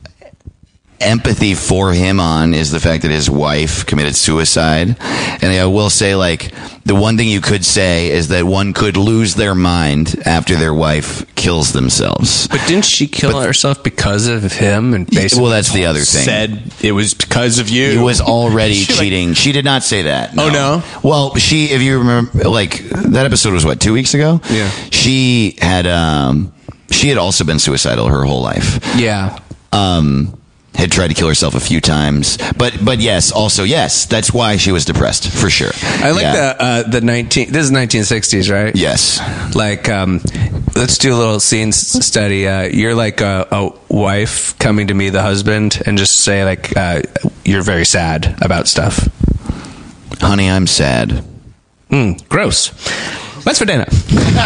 empathy for him on is the fact that his wife committed suicide. And I will say, like, the one thing you could say is that one could lose their mind after their wife kills themselves. But didn't she kill herself because of him? And basically, Well, that's the other thing. Said it was because of you. He was already She, like- cheating. She did not say that. Oh, no? Well, if you remember, like, that episode was what, 2 weeks ago? Yeah. She had also been suicidal her whole life. Yeah. Had tried to kill herself a few times, but yes, also yes, that's why she was depressed for sure. I like the 1960s, right? Yes. Like, let's do a little scene study. You're like a wife coming to meet the husband and just say like, you're very sad about stuff. Honey, I'm sad. Gross. What's for dinner?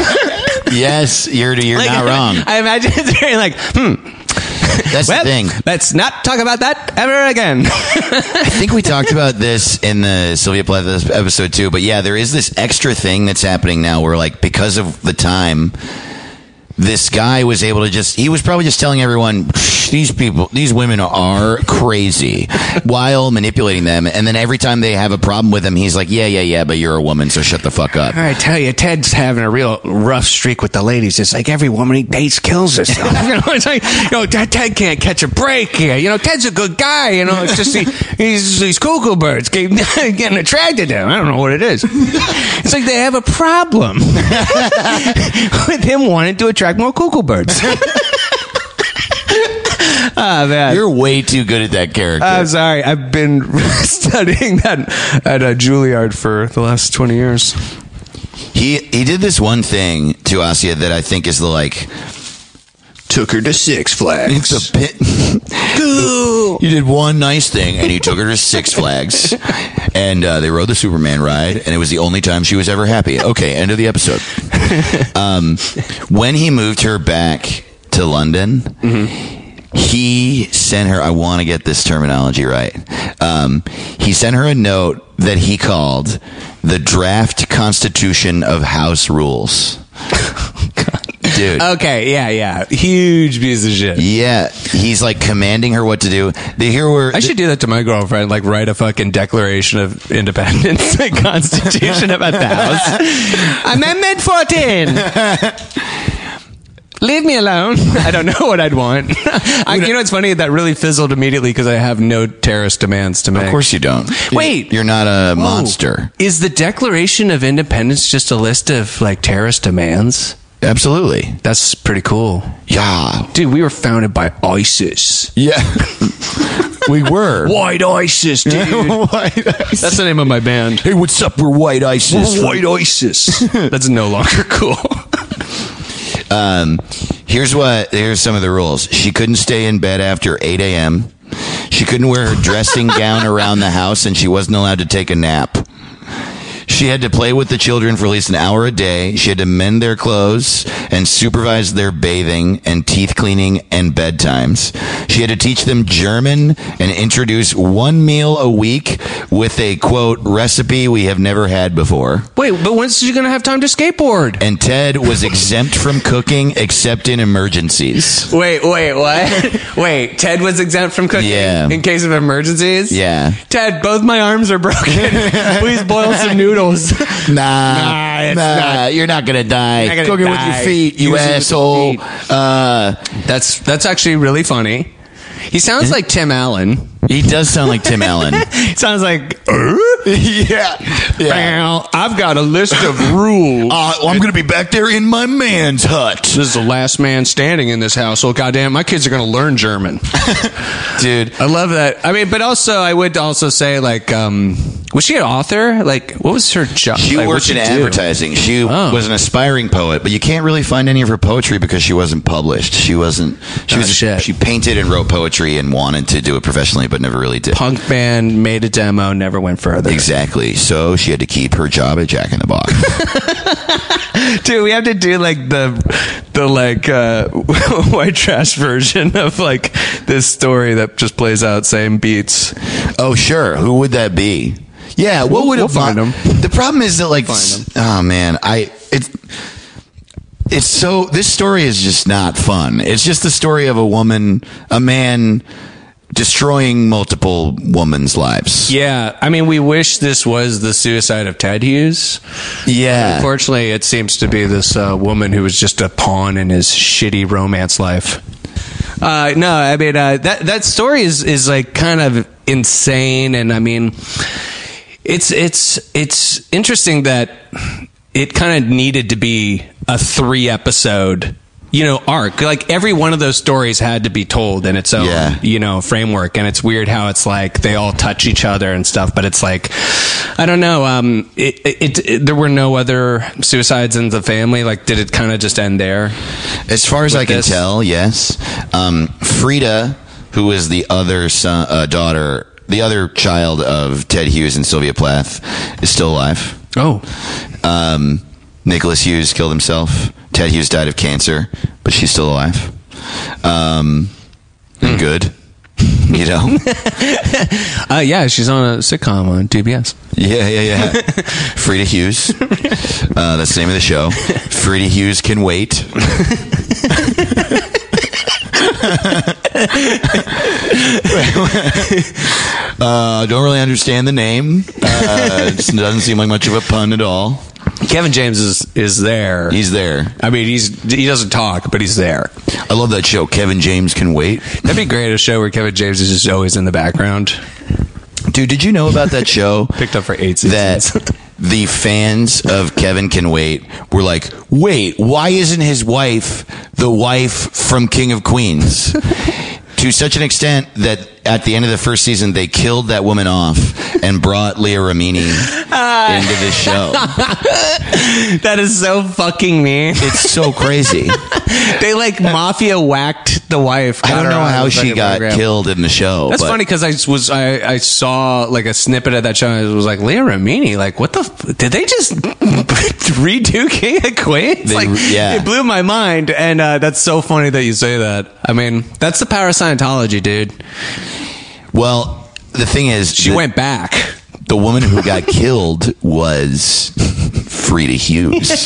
Yes, you're Like, not wrong. I imagine it's very like, That's well, the thing. let's not talk about that ever again. I think we talked about this in the Sylvia Plath episode too, but yeah, there is this extra thing that's happening now where, like, because of the time, this guy was able to he was probably just telling everyone, these women are crazy, while manipulating them. And then every time they have a problem with him, he's like, yeah, but you're a woman, so shut the fuck up. I tell you, Ted's having a real rough streak with the ladies. It's like every woman he dates kills herself. You know, it's like, Ted can't catch a break here. You know, Ted's a good guy. You know, it's just these cuckoo birds keep getting attracted to him. I don't know what it is. It's like they have a problem with him wanting to attract more cuckoo birds. Ah, man. You're way too good at that character. I'm sorry. I've been studying that at Juilliard for the last 20 years. He did this one thing to Asya that I think is Took her to Six Flags. It's a pit. He did one nice thing, and he took her to Six Flags, and they rode the Superman ride, and it was the only time she was ever happy. Okay, end of the episode. When he moved her back to London, he sent her, I want to get this terminology right, he sent her a note that he called the Draft Constitution of House Rules. Dude. Okay, yeah. Huge piece of shit. Yeah, he's like commanding her what to do. I should do that to my girlfriend, like write a fucking Declaration of Independence, like Constitution about the house. Amendment 14. Leave me alone. I don't know what I'd want. You know, it's funny, that really fizzled immediately because I have no terrorist demands to make. Of course you don't. Wait. You're not a monster. Is the Declaration of Independence just a list of like terrorist demands? Absolutely. That's pretty cool. Yeah. Dude, we were founded by ISIS. Yeah. We were. White ISIS, dude. White ISIS. That's the name of my band. Hey, what's up? We're White ISIS. We're White ISIS. That's no longer cool. Here's some of the rules. She couldn't stay in bed after 8 a.m. She couldn't wear her dressing gown around the house, and she wasn't allowed to take a nap. She had to play with the children for at least an hour a day. She had to mend their clothes and supervise their bathing and teeth cleaning and bedtimes. She had to teach them German and introduce one meal a week with a, quote, recipe we have never had before. Wait, but when's she going to have time to skateboard? And Ted was exempt from cooking except in emergencies. Wait, what? Wait, Ted was exempt from cooking in case of emergencies? Yeah. Ted, both my arms are broken. Please boil some noodles. Nah, it's not. You're not gonna die. Not gonna Cook it with die. your feet, you Use it with asshole. your That's actually really funny. He sounds like Tim Allen. He does sound like Tim Allen. He sounds like yeah. I've got a list of rules. I'm going to be back there in my man's hut. This is the last man standing in this house. Oh, goddamn, my kids are going to learn German. Dude, I love that. I mean, but also, I would also say, like, was she an author? Like, what was her job? She like, worked in advertising. She was an aspiring poet, but you can't really find any of her poetry because she wasn't published. She painted and wrote poetry and wanted to do it professionally, but never really did. Punk band, made a demo, never went further. Exactly. So she had to keep her job at Jack in the Box. Dude, we have to do like the white trash version of like this story that just plays out same beats. Oh, sure. Who would that be? Yeah, what would it find them? The problem is that, like, oh man, it's so, this story is just not fun. It's just the story of a man destroying multiple women's lives. Yeah, I mean, we wish this was the suicide of Ted Hughes. Yeah. Unfortunately, it seems to be this woman who was just a pawn in his shitty romance life. No, I mean, that story is like kind of insane, and I mean, it's interesting that it kind of needed to be a 3-episode, arc. Like, every one of those stories had to be told in its own, framework. And it's weird how it's like they all touch each other and stuff, but it's like, I don't know. There were no other suicides in the family. Like, did it kind of just end there? As far as I can tell, yes. Frida, who is the other daughter, the other child of Ted Hughes and Sylvia Plath, is still alive. Oh. Nicholas Hughes killed himself. Ted Hughes died of cancer, but she's still alive. And good, yeah, she's on a sitcom on TBS. Yeah. Frida Hughes. That's the name of the show. Frida Hughes Can Wait. Don't really understand the name. It doesn't seem like much of a pun at all. Kevin James is there. He's there. I mean, he doesn't talk, but he's there. I love that show, Kevin James Can Wait. That'd be great, a show where Kevin James is just always in the background. Dude, did you know about that show? Picked up for 8 seasons. That the fans of Kevin Can Wait were like, wait, why isn't his wife the wife from King of Queens? To such an extent that at the end of the first season, they killed that woman off and brought Leah Remini into this show. That is so fucking mean. It's so crazy. They like mafia whacked the wife. I don't know how she got killed in the show. That's funny because I saw like a snippet of that show and it was like, Leah Remini, like, what the did they just redo King of Queens? It blew my mind, and that's so funny that you say that. I mean, that's the power of Scientology, dude. Well, the thing is, she went back. The woman who got killed was Frida Hughes.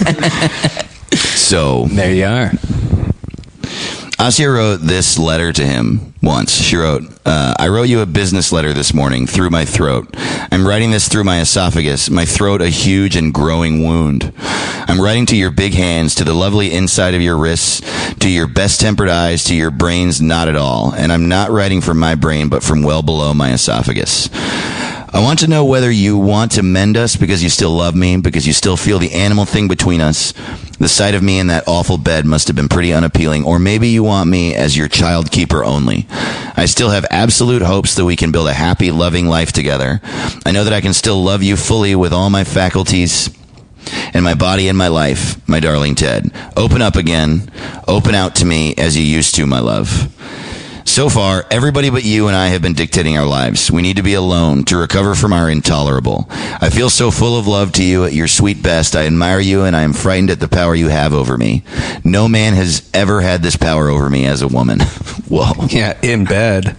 So there you are. Asya wrote this letter to him once. She wrote, I wrote you a business letter this morning through my throat. I'm writing this through my esophagus, my throat a huge and growing wound. I'm writing to your big hands, to the lovely inside of your wrists, to your best-tempered eyes, to your brains not at all. And I'm not writing from my brain, but from well below my esophagus. I want to know whether you want to mend us because you still love me, because you still feel the animal thing between us. The sight of me in that awful bed must have been pretty unappealing, or maybe you want me as your child keeper only. I still have absolute hopes that we can build a happy, loving life together. I know that I can still love you fully with all my faculties and my body and my life, my darling Ted. Open up again. Open out to me as you used to, my love. So far, everybody but you and I have been dictating our lives. We need to be alone to recover from our intolerable. I feel so full of love to you at your sweet best. I admire you and I am frightened at the power you have over me. No man has ever had this power over me as a woman. Whoa. Yeah, in bed.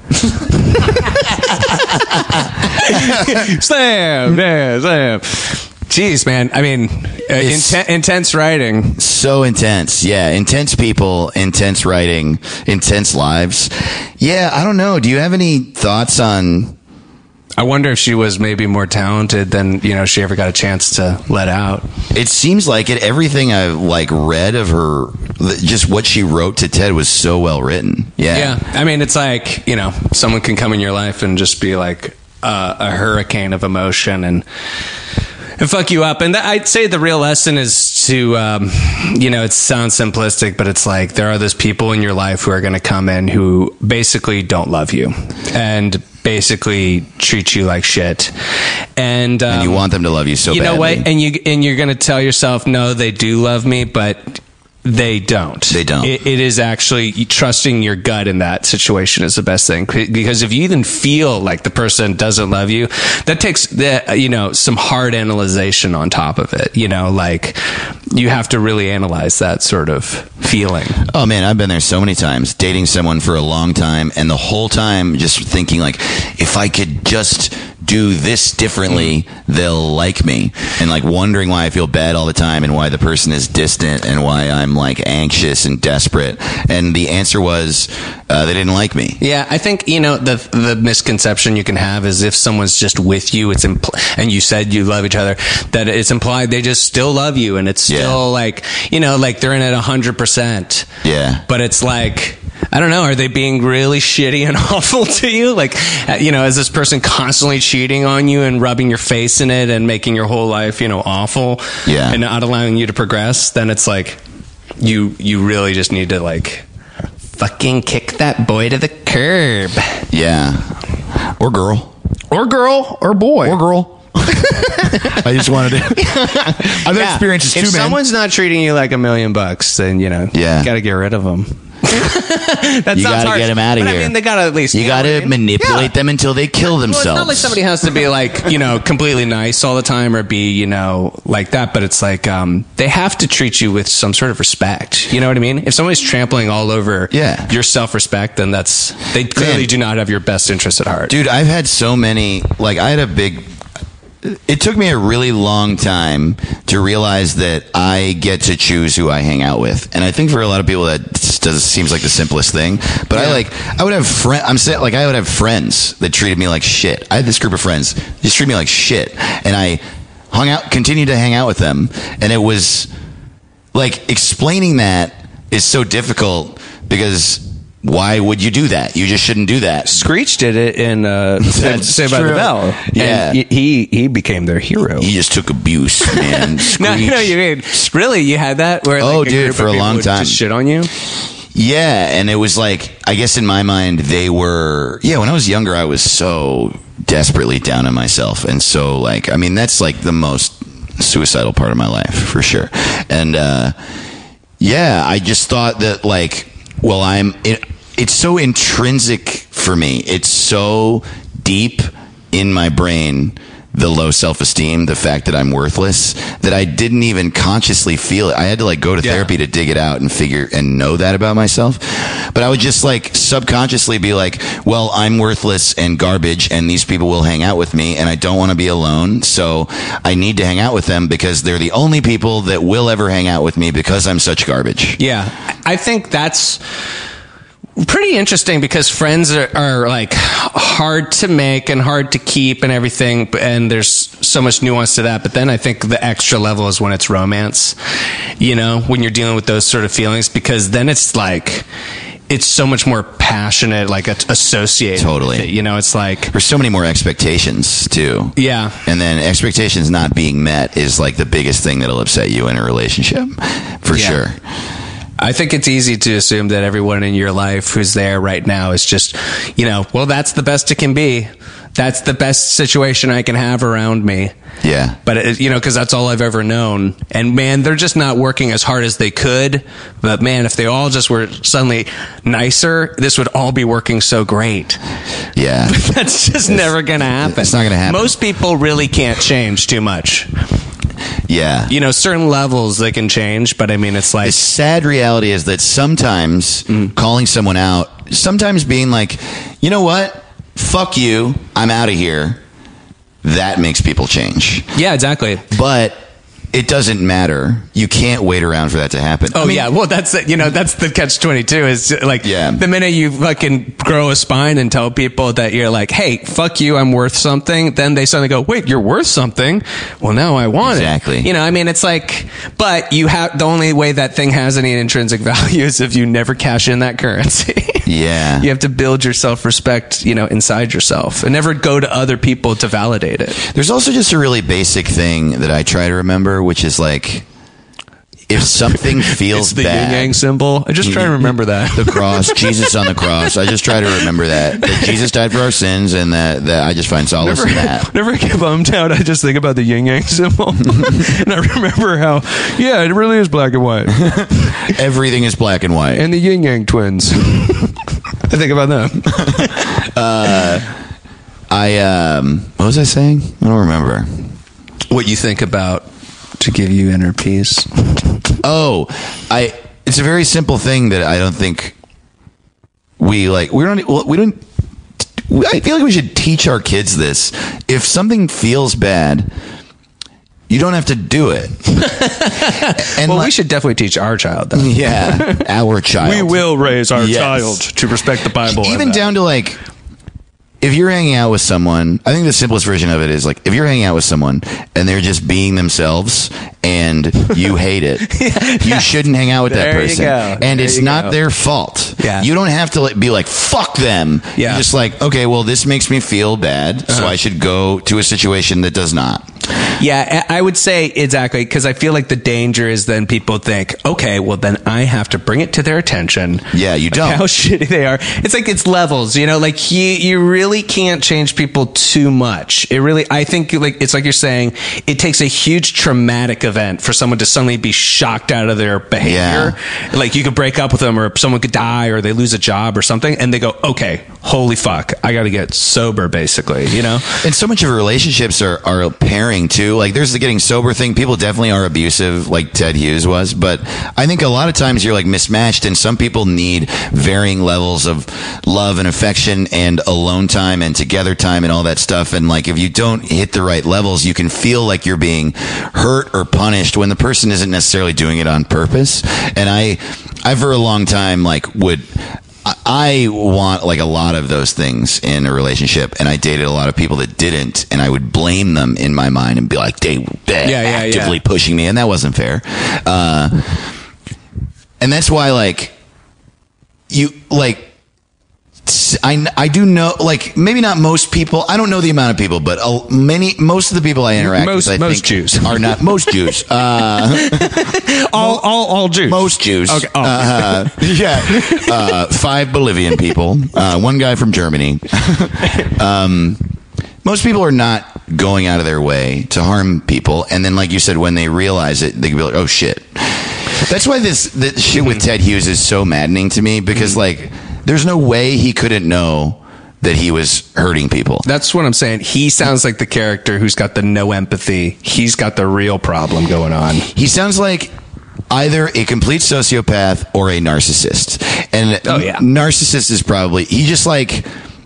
Slam. Jeez, man. I mean, intense writing. So intense. Yeah. Intense people, intense writing, intense lives. Yeah. I don't know. Do you have any thoughts on... I wonder if she was maybe more talented than, she ever got a chance to let out. It seems like it. Everything I've read of her, just what she wrote to Ted was so well written. Yeah. Yeah. I mean, it's like, someone can come in your life and just be like a hurricane of emotion and fuck you up. And I'd say the real lesson is to, it sounds simplistic, but it's like there are those people in your life who are going to come in who basically don't love you and basically treat you like shit. And you want them to love you so badly. You know what? And you're going to tell yourself, no, they do love me, but they don't. They don't. It is actually trusting your gut in that situation is the best thing. Because if you even feel like the person doesn't love you, that takes some hard analyzation on top of it. Like you have to really analyze that sort of feeling. Oh man, I've been there so many times, dating someone for a long time, and the whole time just thinking like, if I could just do this differently, they'll like me, and like wondering why I feel bad all the time and why the person is distant and why I'm like anxious and desperate. And the answer was they didn't like me. Yeah, I think the misconception you can have is if someone's just with you, and you said you love each other, that it's implied they just still love you, and it's still like like they're in at 100%. Yeah, but it's like, I don't know, are they being really shitty and awful to you? Like, is this person constantly cheating on you and rubbing your face in it and making your whole life, awful? Yeah. And not allowing you to progress? Then it's like, you really just need to like fucking kick that boy to the curb. Yeah. Or girl. Or girl. Or boy. Or girl. I just wanted to. I've had experiences too, man. If someone's not treating you like $1 million, then, you got to get rid of them. That you got to get them out of here. I mean, they got to at least. You got to manipulate them until they kill themselves. Well, it's not like somebody has to be like, completely nice all the time or be, like that. But it's like they have to treat you with some sort of respect. You know what I mean? If somebody's trampling all over your self-respect, then they clearly do not have your best interest at heart. Dude, I've had so many. Like, I had a big. It took me a really long time to realize that I get to choose who I hang out with, and I think for a lot of people that seems like the simplest thing. But I would have I would have friends that treated me like shit. I had this group of friends just treated me like shit, and I continued to hang out with them, and it was like explaining that is so difficult because. Why would you do that? You just shouldn't do that. Screech did it in Saved by the Bell. Yeah. And he became their hero. He just took abuse, man. No, you mean, really? You had that? Where, dude, for a long time. Just shit on you? Yeah, and it was like, I guess in my mind, they were... Yeah, when I was younger, I was so desperately down on myself. And so, like, I mean, that's like the most suicidal part of my life, for sure. And, I just thought that, like... Well, it's so intrinsic for me. It's so deep in my brain, the low self-esteem, the fact that I'm worthless, that I didn't even consciously feel it. I had to like go to therapy to dig it out and figure and know that about myself. But I would just like subconsciously be like, well, I'm worthless and garbage and these people will hang out with me and I don't want to be alone. So I need to hang out with them because they're the only people that will ever hang out with me because I'm such garbage. Yeah. I think that's pretty interesting because friends are like hard to make and hard to keep and everything, and there's so much nuance to that. But then I think the extra level is when it's romance, when you're dealing with those sort of feelings, because then it's like it's so much more passionate, like associated. Totally. With it. It's like there's so many more expectations too. Yeah. And then expectations not being met is like the biggest thing that'll upset you in a relationship, for sure. I think it's easy to assume that everyone in your life who's there right now is just, well, that's the best it can be. That's the best situation I can have around me. Yeah. But, because that's all I've ever known. And, man, they're just not working as hard as they could. But, man, if they all just were suddenly nicer, this would all be working so great. Yeah. But that's just never going to happen. It's not going to happen. Most people really can't change too much. Yeah. Certain levels they can change, but I mean, it's like... The sad reality is that sometimes calling someone out, sometimes being like, you know what? Fuck you. I'm out of here. That makes people change. Yeah, exactly. But it doesn't matter. You can't wait around for that to happen. Oh, yeah. Well, that's it. You know, that's the catch-22 is like the minute you fucking grow a spine and tell people that you're like, hey, fuck you, I'm worth something. Then they suddenly go, wait, you're worth something? Well, now I want it. You know, I mean, it's like, but you have, the only way that thing has any intrinsic value is if you never cash in that currency. Yeah. You have to build your self-respect, you know, inside yourself and never go to other people to validate it. There's also just a really basic thing that I try to remember, which is like, if something feels it's the bad, yin-yang symbol. I just try to remember that. The cross, Jesus on the cross. I just try to remember that Jesus died for our sins, and that I just find solace in that. Whenever I get bummed out, I just think about the yin-yang symbol, and I remember how, yeah, it really is black and white. Everything is black and white, and the yin-yang twins. I think about them. What was I saying? I don't remember. What you think about to give you inner peace? It's a very simple thing that I don't think I feel like we should teach our kids this. If something feels bad, you don't have to do it. And we should definitely teach our child that. Yeah, our child. We will raise our child to respect the Bible. Even down to like, if you're hanging out with someone, I think the simplest version of it is like, if you're hanging out with someone and they're just being themselves and you hate it, you shouldn't hang out with that person. And it's not their fault. Yeah. You don't have to be like, fuck them. Yeah. You're just like, okay, well, this makes me feel bad, so I should go to a situation that does not. Yeah, I would say exactly, because I feel like the danger is then people think, okay, well, then I have to bring it to their attention. Yeah, you don't. How shitty they are. It's like it's levels, you know, like you really can't change people too much. It really, I think, like it's like you're saying, it takes a huge traumatic event for someone to suddenly be shocked out of their behavior. Yeah. Like you could break up with them, or someone could die, or they lose a job or something, and they go, okay, holy fuck, I got to get sober, basically, you know? And so much of relationships are pairing too. Like there's the getting sober thing. People definitely are abusive, like Ted Hughes was, but I think a lot of times you're like mismatched, and some people need varying levels of love and affection and alone time and together time and all that stuff. And like if you don't hit the right levels, you can feel like you're being hurt or punished when the person isn't necessarily doing it on purpose. And I for a long time I want like a lot of those things in a relationship, and I dated a lot of people that didn't, and I would blame them in my mind and be like, they're actively pushing me, and that wasn't fair. And that's why I do know, like, maybe not most people. I don't know the amount of people, but most of the people I interact with, I think, Jews are not most Jews. All Jews. Most Jews. Okay. 5 Bolivian people. 1 guy from Germany. Most people are not going out of their way to harm people, and then, like you said, when they realize it, they can be like, "Oh shit." That's why this shit with Ted Hughes is so maddening to me, because like, there's no way he couldn't know that he was hurting people. That's what I'm saying. He sounds like the character who's got the no empathy. He's got the real problem going on. He sounds like either a complete sociopath or a narcissist. And narcissist is probably, he just like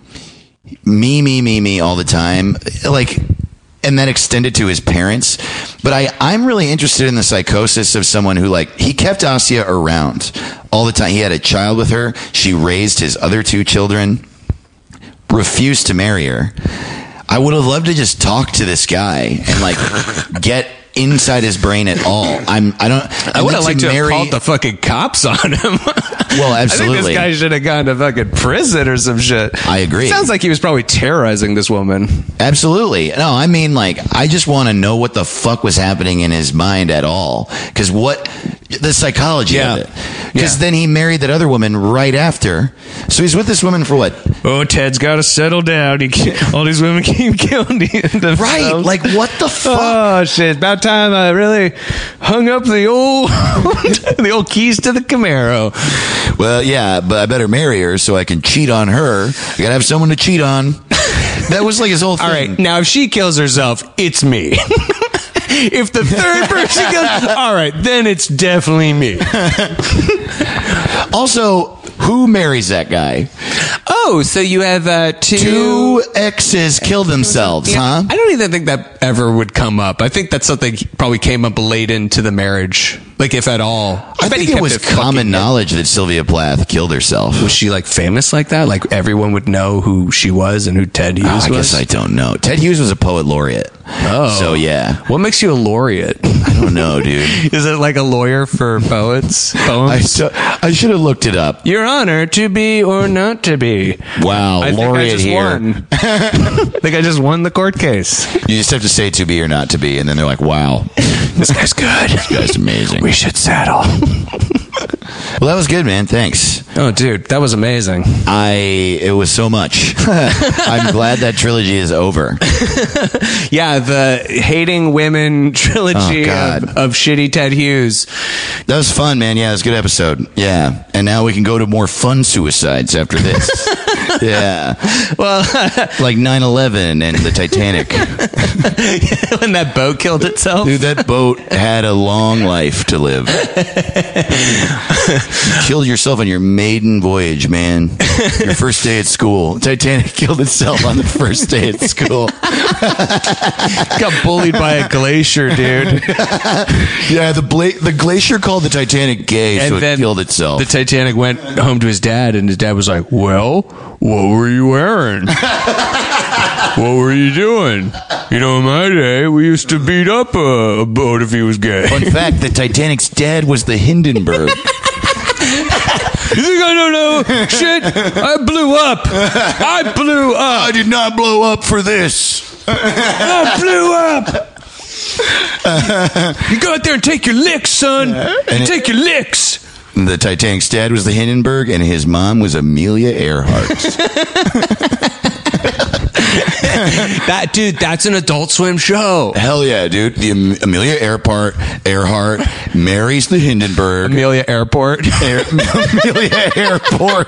me all the time. Like, and that extended to his parents. But I'm really interested in the psychosis of someone who, like, he kept Asya around all the time. He had a child with her. She raised his other 2 children, refused to marry her. I would have loved to just talk to this guy and like get inside his brain at all. I would have liked to have called the fucking cops on him. Well, absolutely. I think this guy should have gone to fucking prison or some shit. I agree. Sounds like he was probably terrorizing this woman. Absolutely. No, I mean, like, I just want to know what the fuck was happening in his mind at all. Because the psychology of it. Because then he married that other woman right after. So he's with this woman for what? Oh, Ted's got to settle down. All these women keep killing themselves. Right. Like, what the fuck? Oh, shit. About time I really hung up the old the old keys to the Camaro. Well, yeah, but I better marry her so I can cheat on her. I gotta have someone to cheat on. That was like his whole thing. All right, now if she kills herself, it's me. If the third person goes, all right, then it's definitely me. Also, who marries that guy? Oh, so you have two exes killed themselves, huh? I don't even think that ever would come up. I think that's something probably came up late into the marriage, like if at all. I think it was common knowledge that Sylvia Plath killed herself. Was she like famous like that? Like everyone would know who she was and who Ted Hughes was? I guess I don't know. Ted Hughes was a poet laureate. Oh. So yeah. What makes you a laureate? I don't know, dude. Is it like a lawyer for poets? Poems? I should have looked it up. Your honor, to be or not to be. Wow, laureate here. I think I just won the court case. You just have to say to be or not to be, and then they're like, wow, this guy's good. This guy's amazing. We should settle. Well, that was good, man. Thanks. Oh, dude, that was amazing. It was so much. I'm glad that trilogy is over. Yeah, the hating women trilogy of shitty Ted Hughes. That was fun, man. Yeah, it was a good episode. Yeah. And now we can go to more fun suicides after this. Yeah. Well, like 9/11 and the Titanic. When that boat killed itself. Dude, that boat had a long life to live. You killed yourself on your maiden voyage, man. Your first day at school. Titanic killed itself on the first day at school. Got bullied by a glacier, dude. Yeah, the glacier called the Titanic gay, and so it killed itself. The Titanic went home to his dad, and his dad was like, well, what were you wearing? What were you doing? You know, in my day, we used to beat up a boat if he was gay. Fun fact, the Titanic's dad was the Hindenburg. You think I don't know? Shit, I blew up. I blew up. I did not blow up for this. I blew up. You go out there and take your licks, son. Take your licks. The Titanic's dad was the Hindenburg, and his mom was Amelia Earhart. That's an Adult Swim show. Hell yeah, dude. The Amelia Earhart marries the Hindenburg. Amelia Airport. Amelia Airport.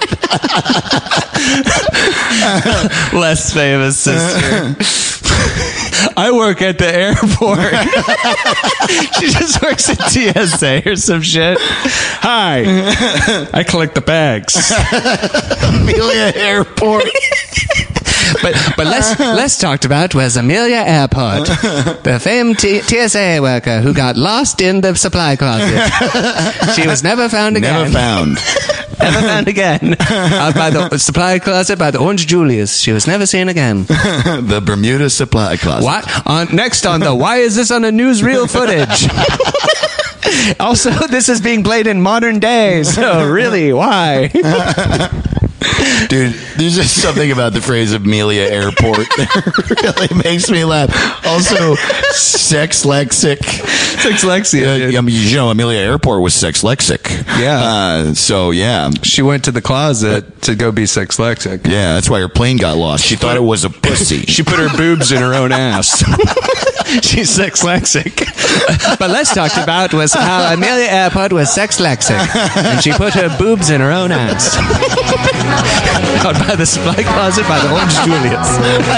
Less famous sister. I work at the airport. She just works at TSA or some shit. Hi. I collect the bags. Amelia Airport. But less talked about was Amelia Earhart, the famed TSA worker who got lost in the supply closet. She was never found again. Never found. Never found again. Out by the supply closet by the Orange Julius. She was never seen again. The Bermuda supply closet. What? Next on the Why Is This on a Newsreel footage? Also, this is being played in modern day, so really, why? Dude, there's just something about the phrase Amelia Airport that really makes me laugh. Also, sex lexic. Sex lexic. You know, Amelia Airport was sex lexic. Yeah. So, yeah. She went to the closet to go be sex lexic. Yeah, that's why her plane got lost. She thought it was a pussy. She put her boobs in her own ass. She's sex lexic. But less talked about was how Amelia Earhart was sex lexic. And she put her boobs in her own ass. Out by the supply closet by the Orange Julius.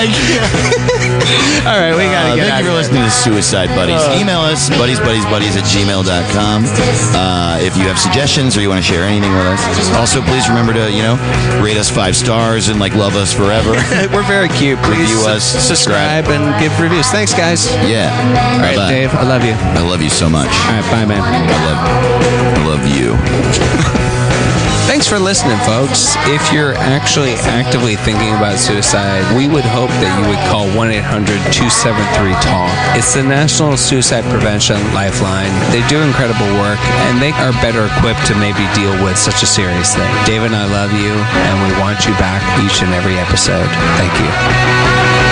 All right, we gotta get thank you for listening to Suicide Buddies. Email us, buddies@gmail.com. If you have suggestions or you want to share anything with us. Also, please remember to, rate us 5 stars and love us forever. We're very cute. Please review us, subscribe, and give reviews. Thanks, guys. Yeah. All right, bye-bye. Dave, I love you. I love you so much. All right, bye, man. I love you. Thanks for listening, folks. If you're actually actively thinking about suicide, we would hope that you would call 1-800-273-TALK. It's the National Suicide Prevention Lifeline. They do incredible work, and they are better equipped to maybe deal with such a serious thing. Dave and I love you, and we want you back each and every episode. Thank you.